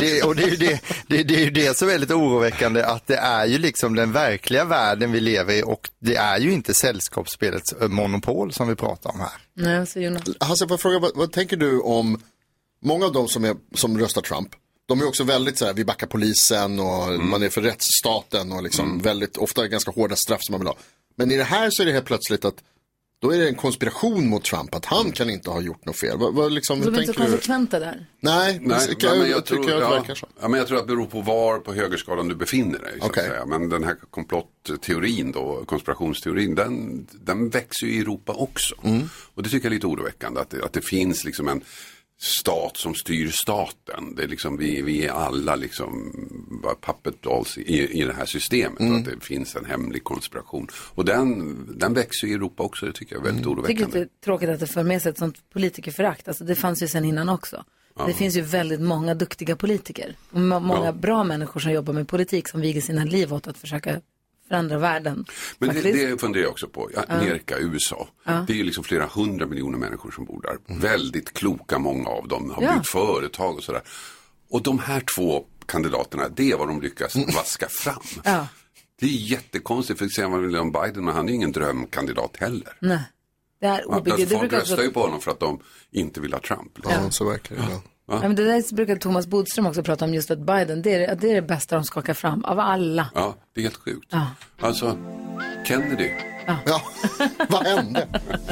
är ju det som är väldigt oroväckande, att det är ju liksom den verkliga världen vi lever i, och det är ju inte sällskapsspelets monopol som vi pratar om här. Nej, så Jonas. Hasse, får fråga, vad tänker du om många av dem som röstar Trump? De är också väldigt så här, vi backar polisen och man är för rättsstaten och liksom väldigt ofta ganska hårda straff som man vill ha. Men i det här så är det helt plötsligt att då är det en konspiration mot Trump, att han kan inte ha gjort något fel. Liksom, de är inte så konsekventa där. Nej, men jag tror att det beror på var på högerskalan du befinner dig. Så att säga. Men den här komplottteorin då, konspirationsteorin, den växer ju i Europa också. Och det tycker jag är lite oroväckande, att det finns liksom en stat som styr staten. Det är liksom, vi är alla liksom puppet dolls i det här systemet. Och att det finns en hemlig konspiration. Och den växer i Europa också. Det tycker jag är väldigt oroväckande. Jag tycker det är tråkigt att det för med sig ett sånt politikerförakt. Alltså det fanns ju sedan innan också. Det finns ju väldigt många duktiga politiker. Och många bra människor som jobbar med politik, som viger sina liv åt att försöka förändra världen. Men det funderar jag också på. Amerika, USA. Det är ju liksom flera 100 miljoner människor som bor där. Väldigt kloka, många av dem har byggt företag och sådär. Och de här två kandidaterna, det är vad de lyckas vaska fram. Det är jättekonstigt, för att säga vad man vill om Biden, men han är ju ingen drömkandidat heller. Nej, det är obegripligt. Folk röstar ju på honom för att de inte vill ha Trump. Ja, så verkligen. Ja, men det där brukar Thomas Bodström också prata om, just att Biden, det är det bästa de skakar fram av alla. Ja, det är helt sjukt. Alltså, Kennedy. Ja, vad hände?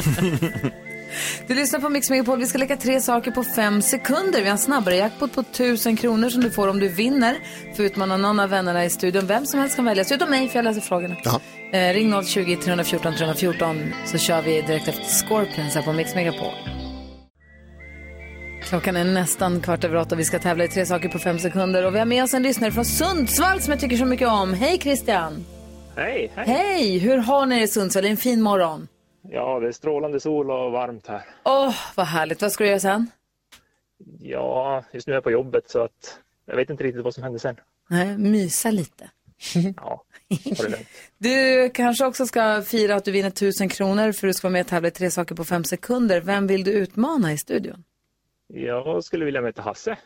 Du lyssnar på Mix Megapol. Vi ska leka 3 saker på 5 sekunder. Vi har en snabbare jackpot på 1000 kronor som du får om du vinner. För utmanar någon av vännerna i studion. Vem som helst kan välja. Utom mig, för jag läser frågorna. Ring 020-314 314, så kör vi direkt efter Scorpions här på Mix Megapol. Klockan är nästan 7:15 och vi ska tävla i 3 saker på 5 sekunder. Och vi har med oss en lyssnare från Sundsvall som jag tycker så mycket om. Hej Christian! Hej! Hej! Hur har ni det i Sundsvall? Det är en fin morgon. Ja, det är strålande sol och varmt här. Vad härligt. Vad ska du göra sen? Ja, just nu är jag på jobbet så att jag vet inte riktigt vad som händer sen. Nej, mysa lite. Ja, ha det lugnt. Du kanske också ska fira att du vinner 1000 kronor för att du ska vara med och tävla i 3 saker på 5 sekunder. Vem vill du utmana i studion? Jag skulle vilja möta Hasse.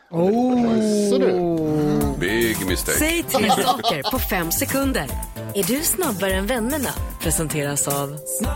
Big mistake. Säg 3 saker på 5 sekunder. Är du snabbare än vännerna? Presenteras av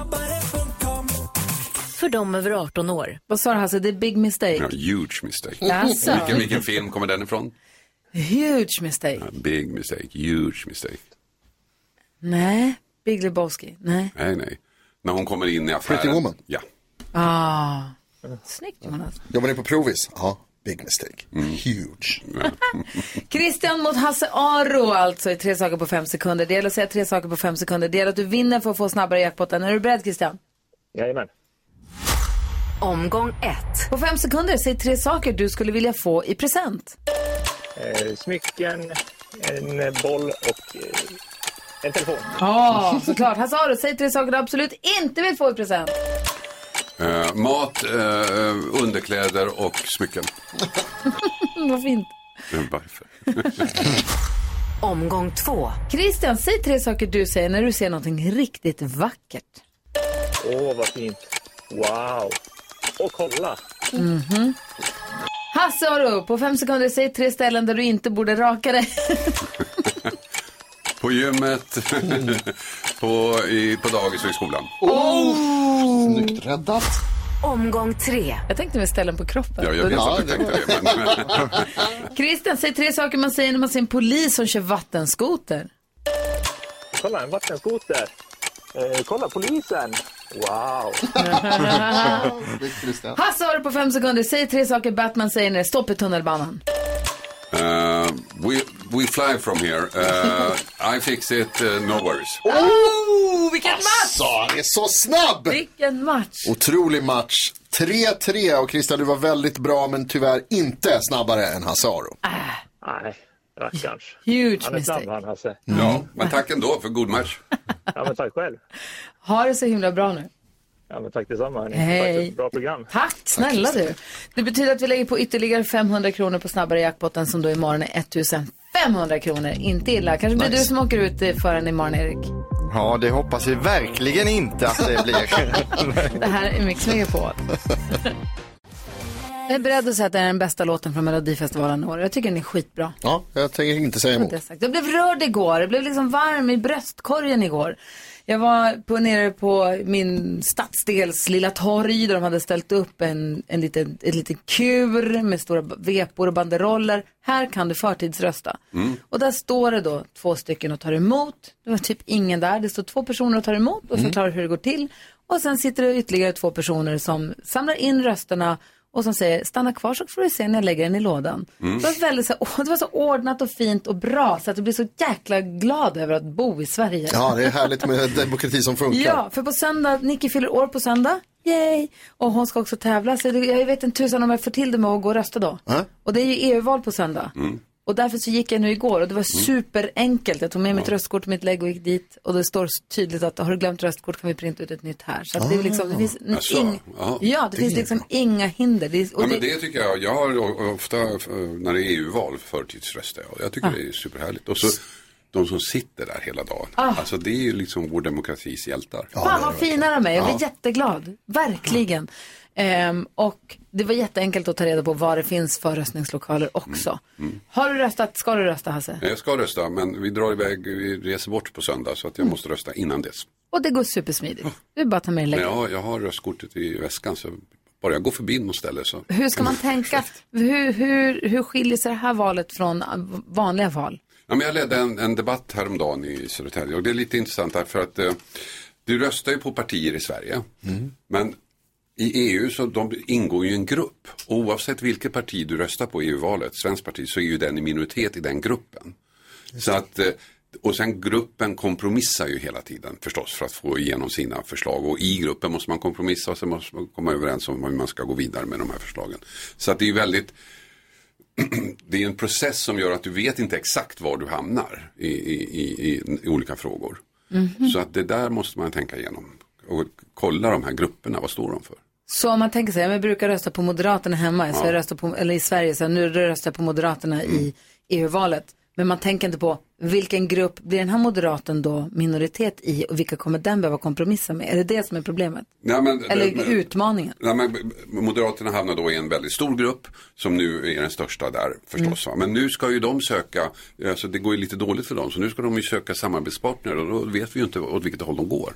för dem över 18 år. Vad sa du, Hasse? Det är big mistake. Ja, huge mistake. Alltså. Vilken film kommer den ifrån? Huge mistake. Ja, big mistake, huge mistake. Nej, Big Lebowski. Nej. När hon kommer in i affären. Pretty Woman. Ja. Snyggt, Jonas. Jobbar ni på provis? Ja, big mistake. Huge. Christian mot Hasse Aro alltså i 3 saker på 5 sekunder. Det gäller att säga 3 saker på 5 sekunder. Det gäller att du vinner för att få snabbare jackpotten. Är du beredd, Christian? Jajamän. Omgång 1. På 5 sekunder, säg 3 saker du skulle vilja få i present. Smycken, en boll och en telefon. Ja, såklart. Hasse Aro, säg 3 saker du absolut inte vill få i present. Mat, underkläder och smycken. Vad fint. Varför? Omgång 2. Christian, säg 3 saker du säger när du ser någonting riktigt vackert. Vad fint. Wow. Och kolla. Hasse Aro, på 5 sekunder, säg 3 ställen där du inte borde raka dig. På gymmet, på dagis och i skolan. Snyggt räddat. Omgång 3. Jag tänkte med ställen på kroppen. Ja, jag vet att du tänkte det. Men... Christian, säg 3 saker man säger när man ser en polis som kör vattenskoter. Kolla, en vattenskoter. Kolla, polisen. Wow. Hasse Aro, på 5 sekunder, säg 3 saker Batman säger när det stopp i tunnelbanan. We fly from here. I fix it, no worries. Vilken match! Han är så snabb! Vilken match! Otrolig match. 3-3 och Christian, du var väldigt bra men tyvärr inte snabbare än Hasse Aro. Nej, rackarns. Huge Han är snabb, han Hasse. Ja, men tack ändå för god match. Ja, men tack själv. Ha det så himla bra nu. Ja, men tack detsamma. Hej. Bra program. Tack, snälla du. Det betyder att vi lägger på ytterligare 500 kronor på snabbare jackpotten som då imorgon är 1500 kronor. Inte illa. Kanske blir du som åker ut för en imorgon, Erik. Ja, det hoppas vi verkligen inte att det blir. Det här är Mix Megapol. Jag är beredd att säga att det är den bästa låten från Melodifestivalen i år. Jag tycker den är skitbra. Ja, jag tänker inte säga emot. Jag blev rörd igår. Jag blev liksom varm i bröstkorgen igår. Jag var nere på min stadsdels lilla torg där de hade ställt upp en liten kur med stora vepor och banderoller. Här kan du förtidsrösta. Och där står det då 2 stycken och tar emot. Det var typ ingen där. Det står 2 personer och tar emot och förklarar hur det går till. Och sen sitter det ytterligare 2 personer som samlar in rösterna och som säger, stanna kvar så får du se när jag lägger den i lådan. Det var väldigt det var så ordnat och fint och bra så att du blir så jäkla glad över att bo i Sverige. Ja, det är härligt med demokrati som funkar. Ja, för på söndag, Nicky fyller år på söndag. Yay! Och hon ska också tävla. Så jag vet inte tusan om jag får till det med att gå och rösta då. Och det är ju EU-val på söndag. Och därför så gick jag nu igår och det var superenkelt. Jag tog med mitt röstkort och mitt lägg och gick dit. Och det står tydligt att har du glömt röstkort kan vi printa ut ett nytt här. Så att det är liksom, det finns det finns liksom inga hinder. Men det tycker jag har ofta när det är EU-val förtidsröstar jag. Jag tycker det är superhärligt. Och så de som sitter där hela dagen. Alltså det är ju liksom vår demokratis hjältar. Fan vad fina de är. Jag blir jätteglad. Verkligen. Och det var jätteenkelt att ta reda på vad det finns för röstningslokaler också. Har du röstat? Ska du rösta, Hasse? Jag ska rösta, men vi drar iväg, vi reser bort på söndag så att jag måste rösta innan dess. Och det går supersmidigt. Du bara tar med lägg. Ja, jag har röstkortet i väskan så bara jag går förbi något ställe så. Hur ska man tänka? Hur skiljer sig det här valet från vanliga val? Ja, men jag ledde en debatt häromdagen i Södertälje och det är lite intressant här för att du röstar ju på partier i Sverige. Men i EU så de ingår ju en grupp. Och oavsett vilket parti du röstar på i EU-valet, svensk parti, så är ju den i minoritet i den gruppen. Så att, och sen gruppen kompromissar ju hela tiden förstås för att få igenom sina förslag. Och i gruppen måste man kompromissa och sen måste man komma överens om hur man ska gå vidare med de här förslagen. Så att det är ju väldigt... Det är en process som gör att du vet inte exakt var du hamnar i olika frågor. Så att det där måste man tänka igenom. Och kolla de här grupperna, vad står de för? Så om man tänker sig, jag brukar rösta på Moderaterna hemma, så jag röstar på, eller i Sverige, så nu röstar jag på Moderaterna i EU-valet. Men man tänker inte på vilken grupp blir den här moderaten då minoritet i och vilka kommer den behöva kompromissa med? Är det det som är problemet? Eller utmaningen? Moderaterna hamnar då i en väldigt stor grupp som nu är den största där förstås. Men nu ska ju de söka, alltså det går ju lite dåligt för dem, så nu ska de ju söka samarbetspartner och då vet vi ju inte åt vilket håll de går.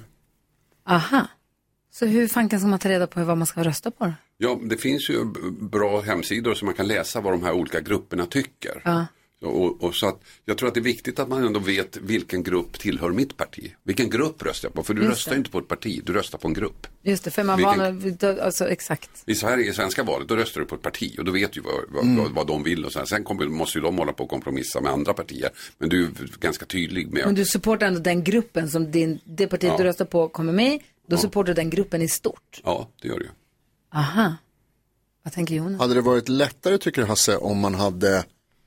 Aha. Så hur fan kan man ta reda på vad man ska rösta på? Ja, det finns ju bra hemsidor så man kan läsa vad de här olika grupperna tycker. Ja. Och så att jag tror att det är viktigt att man ändå vet vilken grupp tillhör mitt parti. Vilken grupp röstar jag på? För du röstar inte på ett parti, du röstar på en grupp. Just det, för man alltså exakt. I svenska valet, då röstar du på ett parti och då vet du vad de vill och sen måste ju de hålla på och kompromissa med andra partier. Men du är ganska tydlig med... Men du supportar ändå den gruppen som det partiet du röstar på kommer med. Då supportar du den gruppen i stort. Ja, det gör du ju. Aha. Vad tänker Jonas? Hade det varit lättare, tycker du, Hasse, om man hade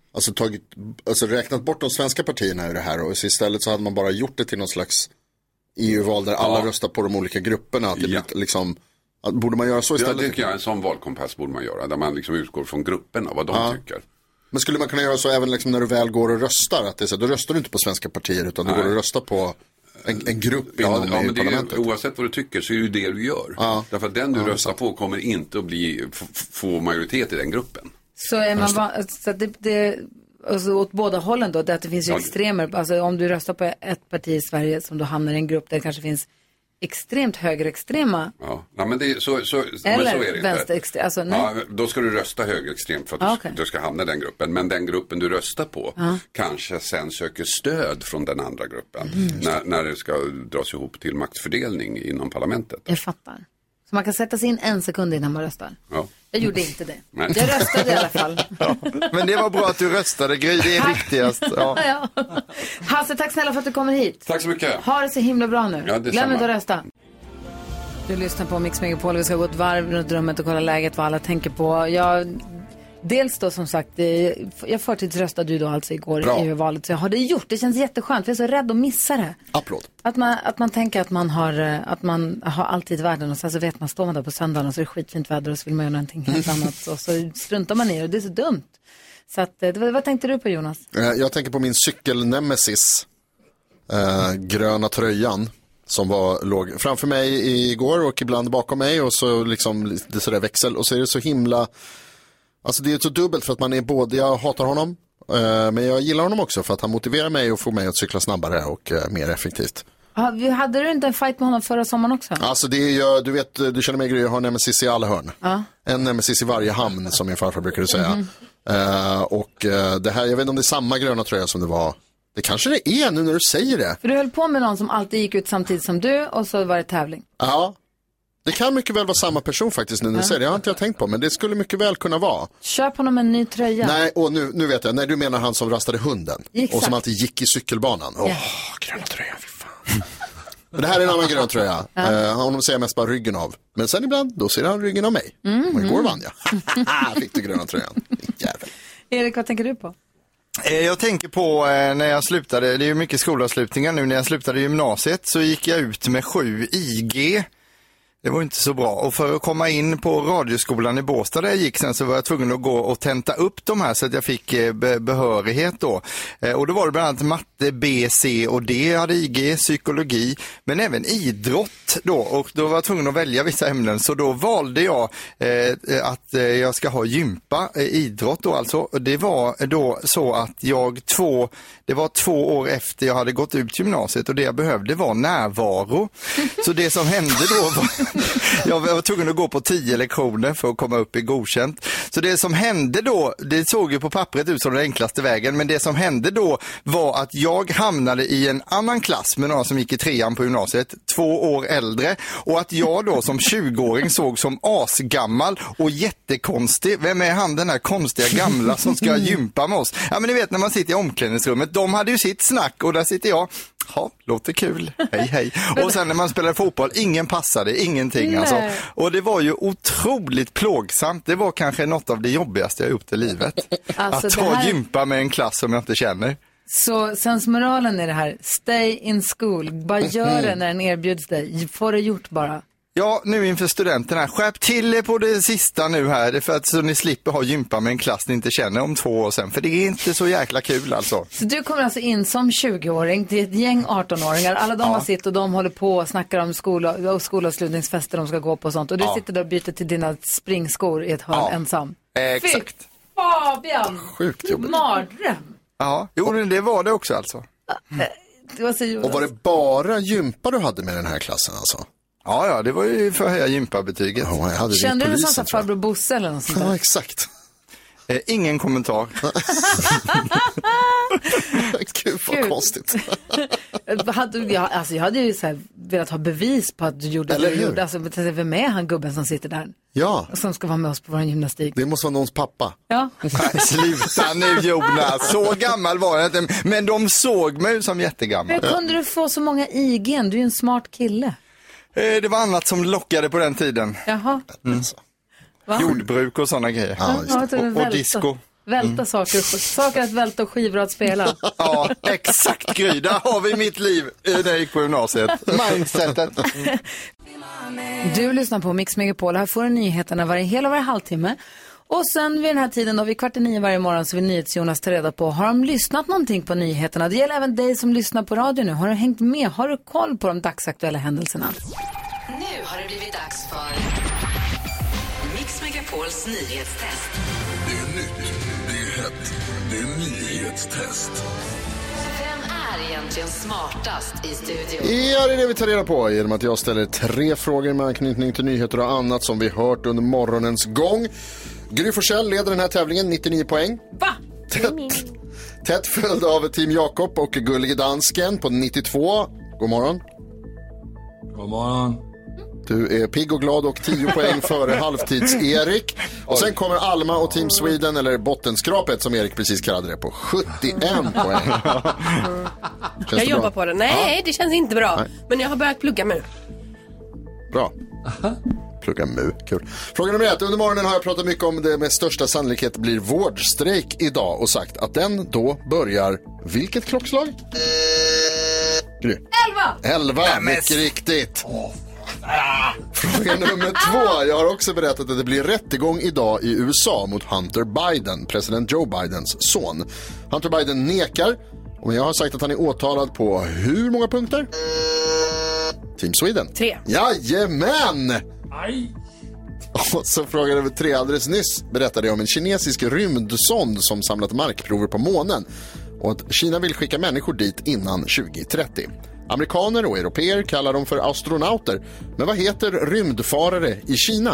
räknat bort de svenska partierna ur det här och istället så hade man bara gjort det till någon slags EU-val där alla röstar på de olika grupperna. Att det blir liksom, borde man göra så istället? Ja, det tycker jag. En sån valkompass borde man göra, där man liksom utgår från grupperna, vad de tycker. Men skulle man kunna göra så även liksom när du väl går och röstar? Att det är så, då röstar du inte på svenska partier utan du går och röstar på en grupp inom EU-parlamentet. Oavsett vad du tycker så är det det du gör. Därför att den du röstar på kommer inte att få majoritet i den gruppen. Så är man så det alltså åt båda hållen då, det att det finns ju extremer. Alltså om du röstar på ett parti i Sverige som då hamnar i en grupp där det kanske finns extremt högerextrema. Ja, men det är så eller men så är det vänsterextrema. Alltså, då ska du rösta högerextremt för att du ska hamna i den gruppen. Men den gruppen du röstar på kanske sen söker stöd från den andra gruppen när det ska dras ihop till maktfördelning inom parlamentet. Jag fattar. Så man kan sätta sig in en sekund innan man röstar. Ja. Jag gjorde inte det. Nej. Jag röstade i alla fall. Men det var bra att du röstade, Gry. Det är viktigast. Ja. Hasse, tack snälla för att du kommer hit. Tack så mycket. Ha det så himla bra nu. Ja, glöm inte att rösta. Du lyssnar på Mix Megapol. Vi ska gå ett varv runt rummet och kolla läget, vad alla tänker på. Dels då som sagt, jag förtidsröstade ju då alltså igår i EU-valet. Så jag har det gjort. Det känns jätteskönt. För jag är så rädd att missa det. Applåd. Att man tänker att man har alltid världen och sen så vet man, står man där på söndagen och så är det skitfint väder och så vill man göra någonting helt annat och så struntar man i det och det är så dumt. Så att, vad tänkte du på, Jonas? Jag tänker på min cykelnemesis, gröna tröjan som låg framför mig igår och ibland bakom mig och så liksom det sådär växel och så är det så himla, alltså det är så dubbelt för att man är både, jag hatar honom men jag gillar honom också för att han motiverar mig och får mig att cykla snabbare och mer effektivt. Hade du inte en fight med honom förra sommaren också? Alltså det är ju, du vet, du känner mig, jag har nemesis i alla hörn. En nemesis i varje hamn som min farfar brukade säga. Och det här, jag vet inte om det är samma gröna tröja som det var. Det kanske det är nu när du säger det. För du höll på med någon som alltid gick ut samtidigt som du och så var det tävling. Ja, det kan mycket väl vara samma person faktiskt nu när du säger det. Det har inte jag tänkt på, men det skulle mycket väl kunna vara. Köp honom en ny tröja. Nej, och nu vet jag. Nej, du menar han som rastade hunden. Exakt. Och som alltid gick i cykelbanan. Gröna tröja, fy fan. Men det här är en annan grön tröja. Honom ser jag mest bara ryggen av. Men sen ibland, då ser han ryggen av mig. Och igår vann jag. Fick du gröna tröjan. Jävlar. Erik, vad tänker du på? Jag tänker på när jag slutade, det är ju mycket skolavslutningar nu, när jag slutade gymnasiet så gick jag ut med 7 IG. Det var inte så bra. Och för att komma in på radioskolan i Båstad där jag gick sen så var jag tvungen att gå och tenta upp de här så att jag fick behörighet då. Och då var det bland annat matte, B, C och D. Jag hade IG, psykologi, men även idrott då. Och då var jag tvungen att välja vissa ämnen. Så då valde jag att jag ska ha gympa, idrott då alltså. Det var då så att det var 2 år efter jag hade gått ut gymnasiet och det jag behövde var närvaro. Så det som hände då var jag var tvungen att gå på 10 lektioner för att komma upp i godkänt. Så det som hände då, det såg ju på pappret ut som den enklaste vägen, men det som hände då var att jag hamnade i en annan klass med några som gick i 3:an på gymnasiet, 2 år äldre, och att jag då som 20-åring såg som asgammal och jättekonstig. Vem är han, den här konstiga gamla som ska gympa med oss? Ja, men ni vet när man sitter i omklädningsrummet, de hade ju sitt snack och där sitter jag. Ja, låter kul. Hej, hej. Och sen när man spelar fotboll, ingen passade, ingenting alltså. Och det var ju otroligt plågsamt. Det var kanske något av det jobbigaste jag gjort i livet. Alltså, att ta gympa med en klass som jag inte känner. Så sensmoralen är det här, stay in school. Bara gör det när den erbjuds dig. Få det gjort bara. Ja, nu inför studenterna. Skärp till er på det sista nu här, för att så ni slipper ha gympa med en klass ni inte känner om 2 år sedan. För det är inte så jäkla kul alltså. Så du kommer alltså in som 20-åring till ett gäng 18-åringar. Alla de har sitt och de håller på och snackar om skolavslutningsfester de ska gå på och sånt. Och du sitter där och byter till dina springskor i ett hörn ensam. Exakt. Fy, Fabian! Sjukt jobbigt. Mardröm. Ja, jo, men det var det också alltså. Det var så och var det bara gympa du hade med den här klassen alltså? Ja, det var ju för att höja gympabetyget. Kände du som farbror Bosse eller något sånt där? Ja, exakt. Ingen kommentar. Gud vad konstigt. Jag hade ju så här velat ha bevis på att du gjorde det du gjorde. Alltså, vem är han gubben som sitter där? Ja. Som ska vara med oss på vår gymnastik. Det måste vara någons pappa. Ja. Sluta nu Jonas, så gammal var jag inte. Men de såg mig som jättegammal. Hur kunde du få så många IG:n? Du är en smart kille. Det var annat som lockade på den tiden. Jaha. Jordbruk och sådana grejer. Och disco. Välta saker att välta och skivor att spela. Ja, exakt Gry. Där har vi mitt liv när jag gick på gymnasiet. Mindsetet. Du lyssnar på Mix Megapol. Här får du nyheterna varje halvtimme. Och sen vid den här tiden då, vid 8:45 varje morgon, så vill NyhetsJonas ta reda på, har de lyssnat någonting på nyheterna? Det gäller även dig som lyssnar på radio nu. Har du hängt med? Har du koll på de dagsaktuella händelserna? Nu har det blivit dags för Mix Megapols nyhetstest. Det är nytt, det är hett, det är nyhetstest. Vem är egentligen smartast i studion? Ja, det är det vi tar reda på genom att jag ställer 3 frågor med anknytning till nyheter och annat som vi hört under morgonens gång. Gry Forssell leder den här tävlingen, 99 poäng. Va? Tätt följd av Team Jakob och Gullige Dansken på 92. God morgon. God morgon. Du är pigg och glad och 10 poäng före halvtids-Erik. Och sen kommer Alma och Team Sweden, eller bottenskrapet som Erik precis kallade det, på 71 poäng. Jag jobbar på det. Nej, det känns inte bra. Nej. Men jag har börjat plugga nu. Bra. Plugga mu, kul. Fråga nummer 1. Under morgonen har jag pratat mycket om det med största sannolikhet blir vårdstrejk idag och sagt att den då börjar vilket klockslag? 11, mycket riktigt. Fråga nummer 2. Jag har också berättat att det blir rättegång idag i USA mot Hunter Biden, president Joe Bidens son. Hunter Biden nekar, och jag har sagt att han är åtalad på hur många punkter? Team Sweden. 3. Jajamän! Och så fråga nummer 3. Alldeles nyss berättade jag om en kinesisk rymdsond som samlat markprover på månen och att Kina vill skicka människor dit innan 2030. Amerikaner och europeer kallar dem för astronauter. Men vad heter rymdfarare i Kina?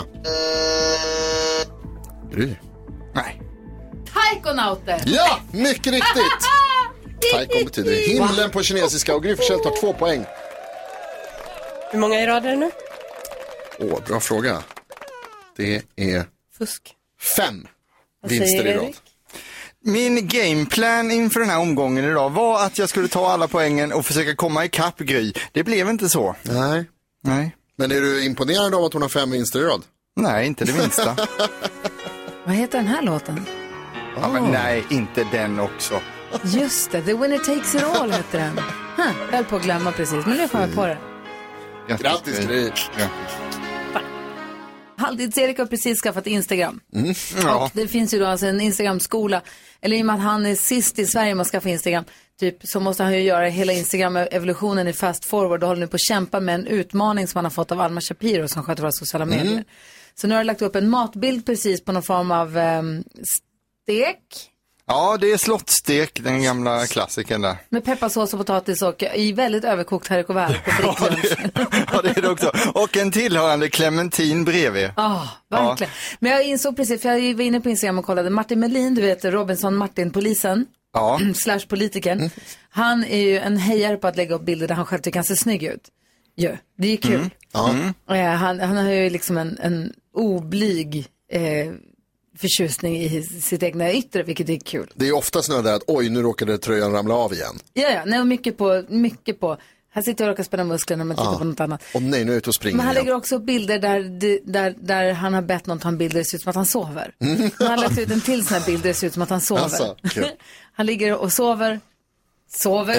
Nej. Taikonauter. Ja, mycket riktigt. Taikon betyder himlen på kinesiska och Gry Forssell tar 2 poäng. Hur många är det nu? Bra fråga. Det är fusk. 5 vinster i rad. Min gameplan inför den här omgången idag var att jag skulle ta alla poängen och försöka komma ikapp Gry. Det blev inte så. Nej. Men är du imponerad av att hon har 5 vinster i rad? Nej, inte det minsta. Vad heter den här låten? Ja, men nej, inte den också. Just det, The Winner Takes It All heter den. Jag höll på att glömma precis, men nu får jag på det. Grattis Gry. Halvtids-Erik har precis skaffat Instagram. Ja. Och det finns ju då alltså en Instagram-skola. Eller i och med att han är sist i Sverige med att skaffa Instagram, typ, så måste han ju göra hela Instagram-evolutionen i fast forward och håller nu på att kämpa med en utmaning som han har fått av Alma Shapiro som sköter våra sociala medier. Så nu har jag lagt upp en matbild precis på någon form av stek. Ja, det är slottstek, den gamla klassikern där. Med pepparsås och potatis och i väldigt överkokt haricots verk på bricklunch. Ja, det är det också. Och en tillhörande clementin bredvid. Verkligen. Men jag insåg precis, för jag var inne på Instagram och kollade. Martin Melin, du vet, Robinson Martin, polisen. / politikern. Han är ju en hejare på att lägga upp bilder där han själv tycker han ser snygg ut. Ja, det är ju kul. Han har ju liksom en oblyg förtjusning i sitt egna yttre, vilket är kul. Det är ofta snö där att oj, nu råkade tröjan ramla av igen. Ja, nej, mycket på. Här sitter jag och råkar spänna musklerna när man tittar på något annat. Och nej, nu är jag ute och springer. Men han lägger också upp bilder där han har bett någon ta en bild där det ser ut som att han sover. Han har lagt ut en till sån här bild där det ser ut som att han sover. Alltså, han ligger och sover.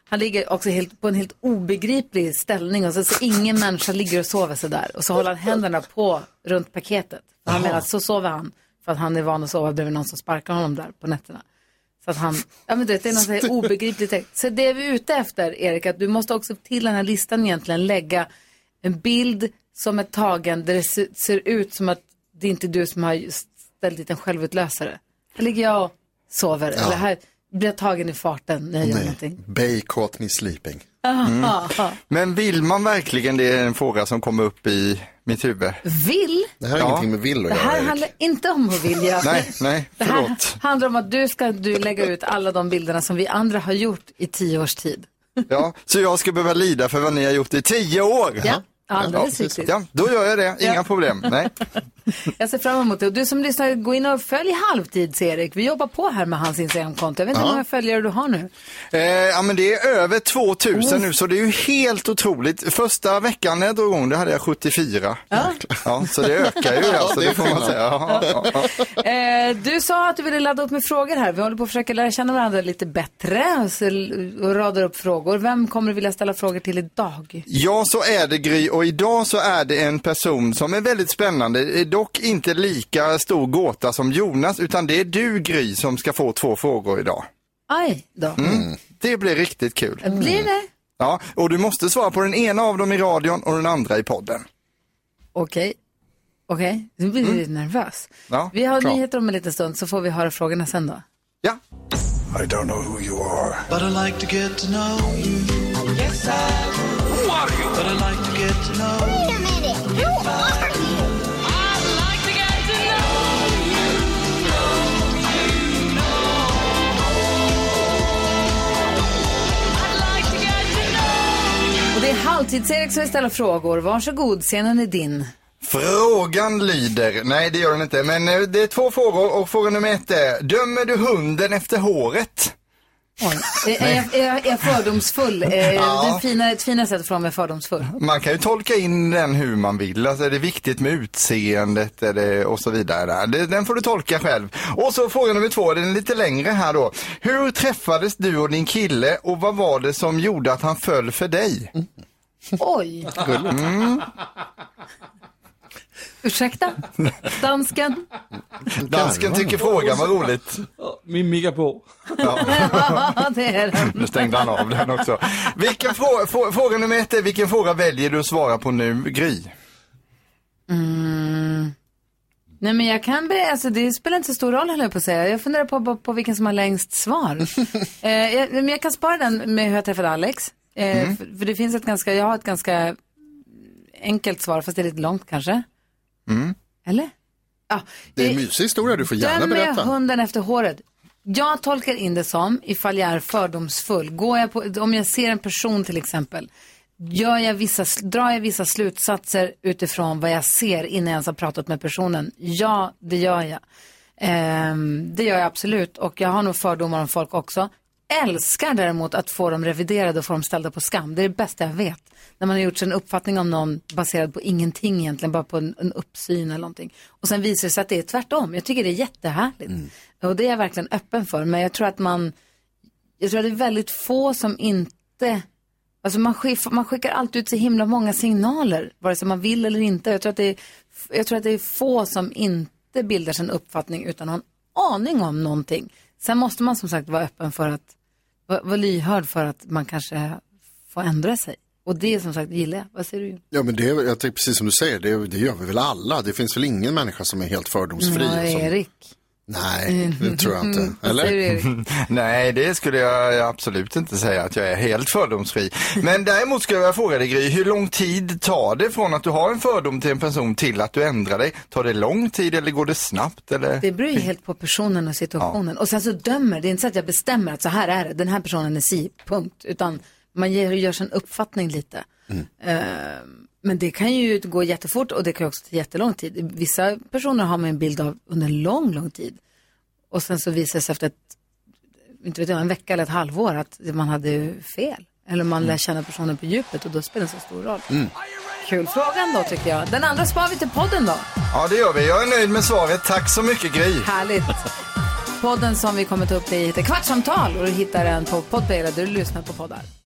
Han ligger också på en helt obegriplig ställning och så ingen människa ligger och sover så där. Och så håller han händerna på runt paketet. För han menar att så sover han för att han är van att sova bredvid någon som sparkar honom där på nätterna. Så att han, det är något så här obegripligt text. Så det är vi ute efter, Erik, att du måste också till den här listan egentligen lägga en bild som är tagen där det ser ut som att det inte är du som har ställt dit en självutlösare. Här ligger jag och sover. Eller här blir jag tagen i farten när jag gör någonting. Bay caught me sleeping. Men vill man verkligen, det är en fråga som kommer upp i mitt huvud. Vill? Det här har ingenting med vill att göra. Det här Erik. handlar inte om att vilja. Nej, det här handlar om att du lägga ut alla de bilderna som vi andra har gjort i 10 års tid. Ja, så jag ska behöva lida för vad ni har gjort i 10 år. Ja, alldeles riktigt. Ja, då gör jag det. Inga problem. Nej. Jag ser fram emot det. Och du som lyssnar, gå in och följ Halvtids, Erik. Vi jobbar på här med hans Instagram-konto. Jag vet inte hur många följare du har nu. Ja, men det är över 2000 nu, så det är ju helt otroligt. Första veckan när jag drog igång, det hade jag 74. Ja, så det ökar ju. Alltså, det får man säga. Du sa att du ville ladda upp med frågor här. Vi håller på att försöka lära känna varandra lite bättre och radar upp frågor. Vem kommer du vilja ställa frågor till idag? Ja, så är det, Gry. Och idag så är det en person som är väldigt spännande. Det är dock inte lika stor gåta som Jonas, utan det är du, Gry, som ska få 2 frågor idag. Aj då. Det blir riktigt kul. Blir det? Ja, och du måste svara på den ena av dem i radion och den andra i podden. Okej. Nu blir du nervös. Ja, vi har nyheter om en liten stund, så får vi höra frågorna sen då. Ja. I don't know who you are, but I like to get to know you. Yes, I do. Who are you? But I like to get to know you. Wait a minute. Who are you? I'd like to get to know you. I'd like to get to know you. Och det är Halvtids-Erik som vill ställa frågor. Varsågod, scenen är din. Frågan lyder, nej det gör den inte, men det är 2 frågor och fråga nummer 1 är, dömer du hunden efter håret? Är jag fördomsfull? Ett finare sätt att fråga mig fördomsfull. Man kan ju tolka in den hur man vill. Alltså är det viktigt med utseendet och så vidare. Den får du tolka själv. Och så fråga nummer 2, den är lite längre här då. Hur träffades du och din kille och vad var det som gjorde att han föll för dig? Oj. Ursäkta? Dansken? Dansken tycker frågan var roligt. Min mick är på. Ja, det är den. Nu stängde han av den också. Fråga nummer 1 är, vilken fråga väljer du att svara på nu, Gry? Nej, men jag kan alltså det spelar inte så stor roll, höll jag på att säga. Jag funderar på vilken som har längst svar. Men jag kan spara den med hur jag träffade Alex. För det finns jag har ett ganska enkelt svar, fast det är lite långt kanske. Eller? Ja, det är en mysig historia, du får gärna berätta. Dömer hunden efter håret. Jag tolkar in det som, ifall jag är fördomsfull. Om jag ser en person till exempel, drar jag vissa slutsatser utifrån vad jag ser innan jag ens har pratat med personen. Ja, det gör jag. Det gör jag absolut. Och jag har nog fördomar om folk också. Älskar däremot att få dem reviderade och få dem ställda på skam. Det är det bästa jag vet. När man har gjort en uppfattning om någon baserad på ingenting egentligen, bara på en uppsyn eller någonting. Och sen visar det sig att det är tvärtom. Jag tycker det är jättehärligt. Och det är jag verkligen öppen för. Men jag tror att det är väldigt få som inte, alltså man skickar alltid ut så himla många signaler, vare sig man vill eller inte. Jag tror att det är få som inte bildar sin uppfattning utan någon aning om någonting. Sen måste man som sagt vara öppen för att vara lyhörd för att man kanske får ändra sig. Och det som sagt gillar jag. Vad säger du? Ja, men jag tycker precis som du säger, det gör vi väl alla. Det finns väl ingen människa som är helt fördomsfri. Erik. Nej, det tror jag inte. Eller? Nej, det skulle jag absolut inte säga att jag är helt fördomsfri. Men däremot skulle jag fråga dig, Gry, hur lång tid tar det från att du har en fördom till en person till att du ändrar dig? Tar det lång tid eller går det snabbt? Eller? Det beror ju helt på personen och situationen. Ja. Och sen så dömer, det är inte så att jag bestämmer att så här är det, den här personen är punkt. Utan man gör sin uppfattning lite. Men det kan ju gå jättefort och det kan också ta jättelång tid. Vissa personer har man en bild av under lång tid. Och sen så visar det sig efter en vecka eller ett halvår att man hade fel. Eller man lär känna personen på djupet och då spelar det så stor roll. Kul frågan då tycker jag. Den andra spar vi till podden då. Ja, det gör vi. Jag är nöjd med svaret. Tack så mycket, Gry. Härligt. Podden som vi kommer ta upp i heter Kvartsamtal och du hittar den på Podpay där du lyssnar på poddar.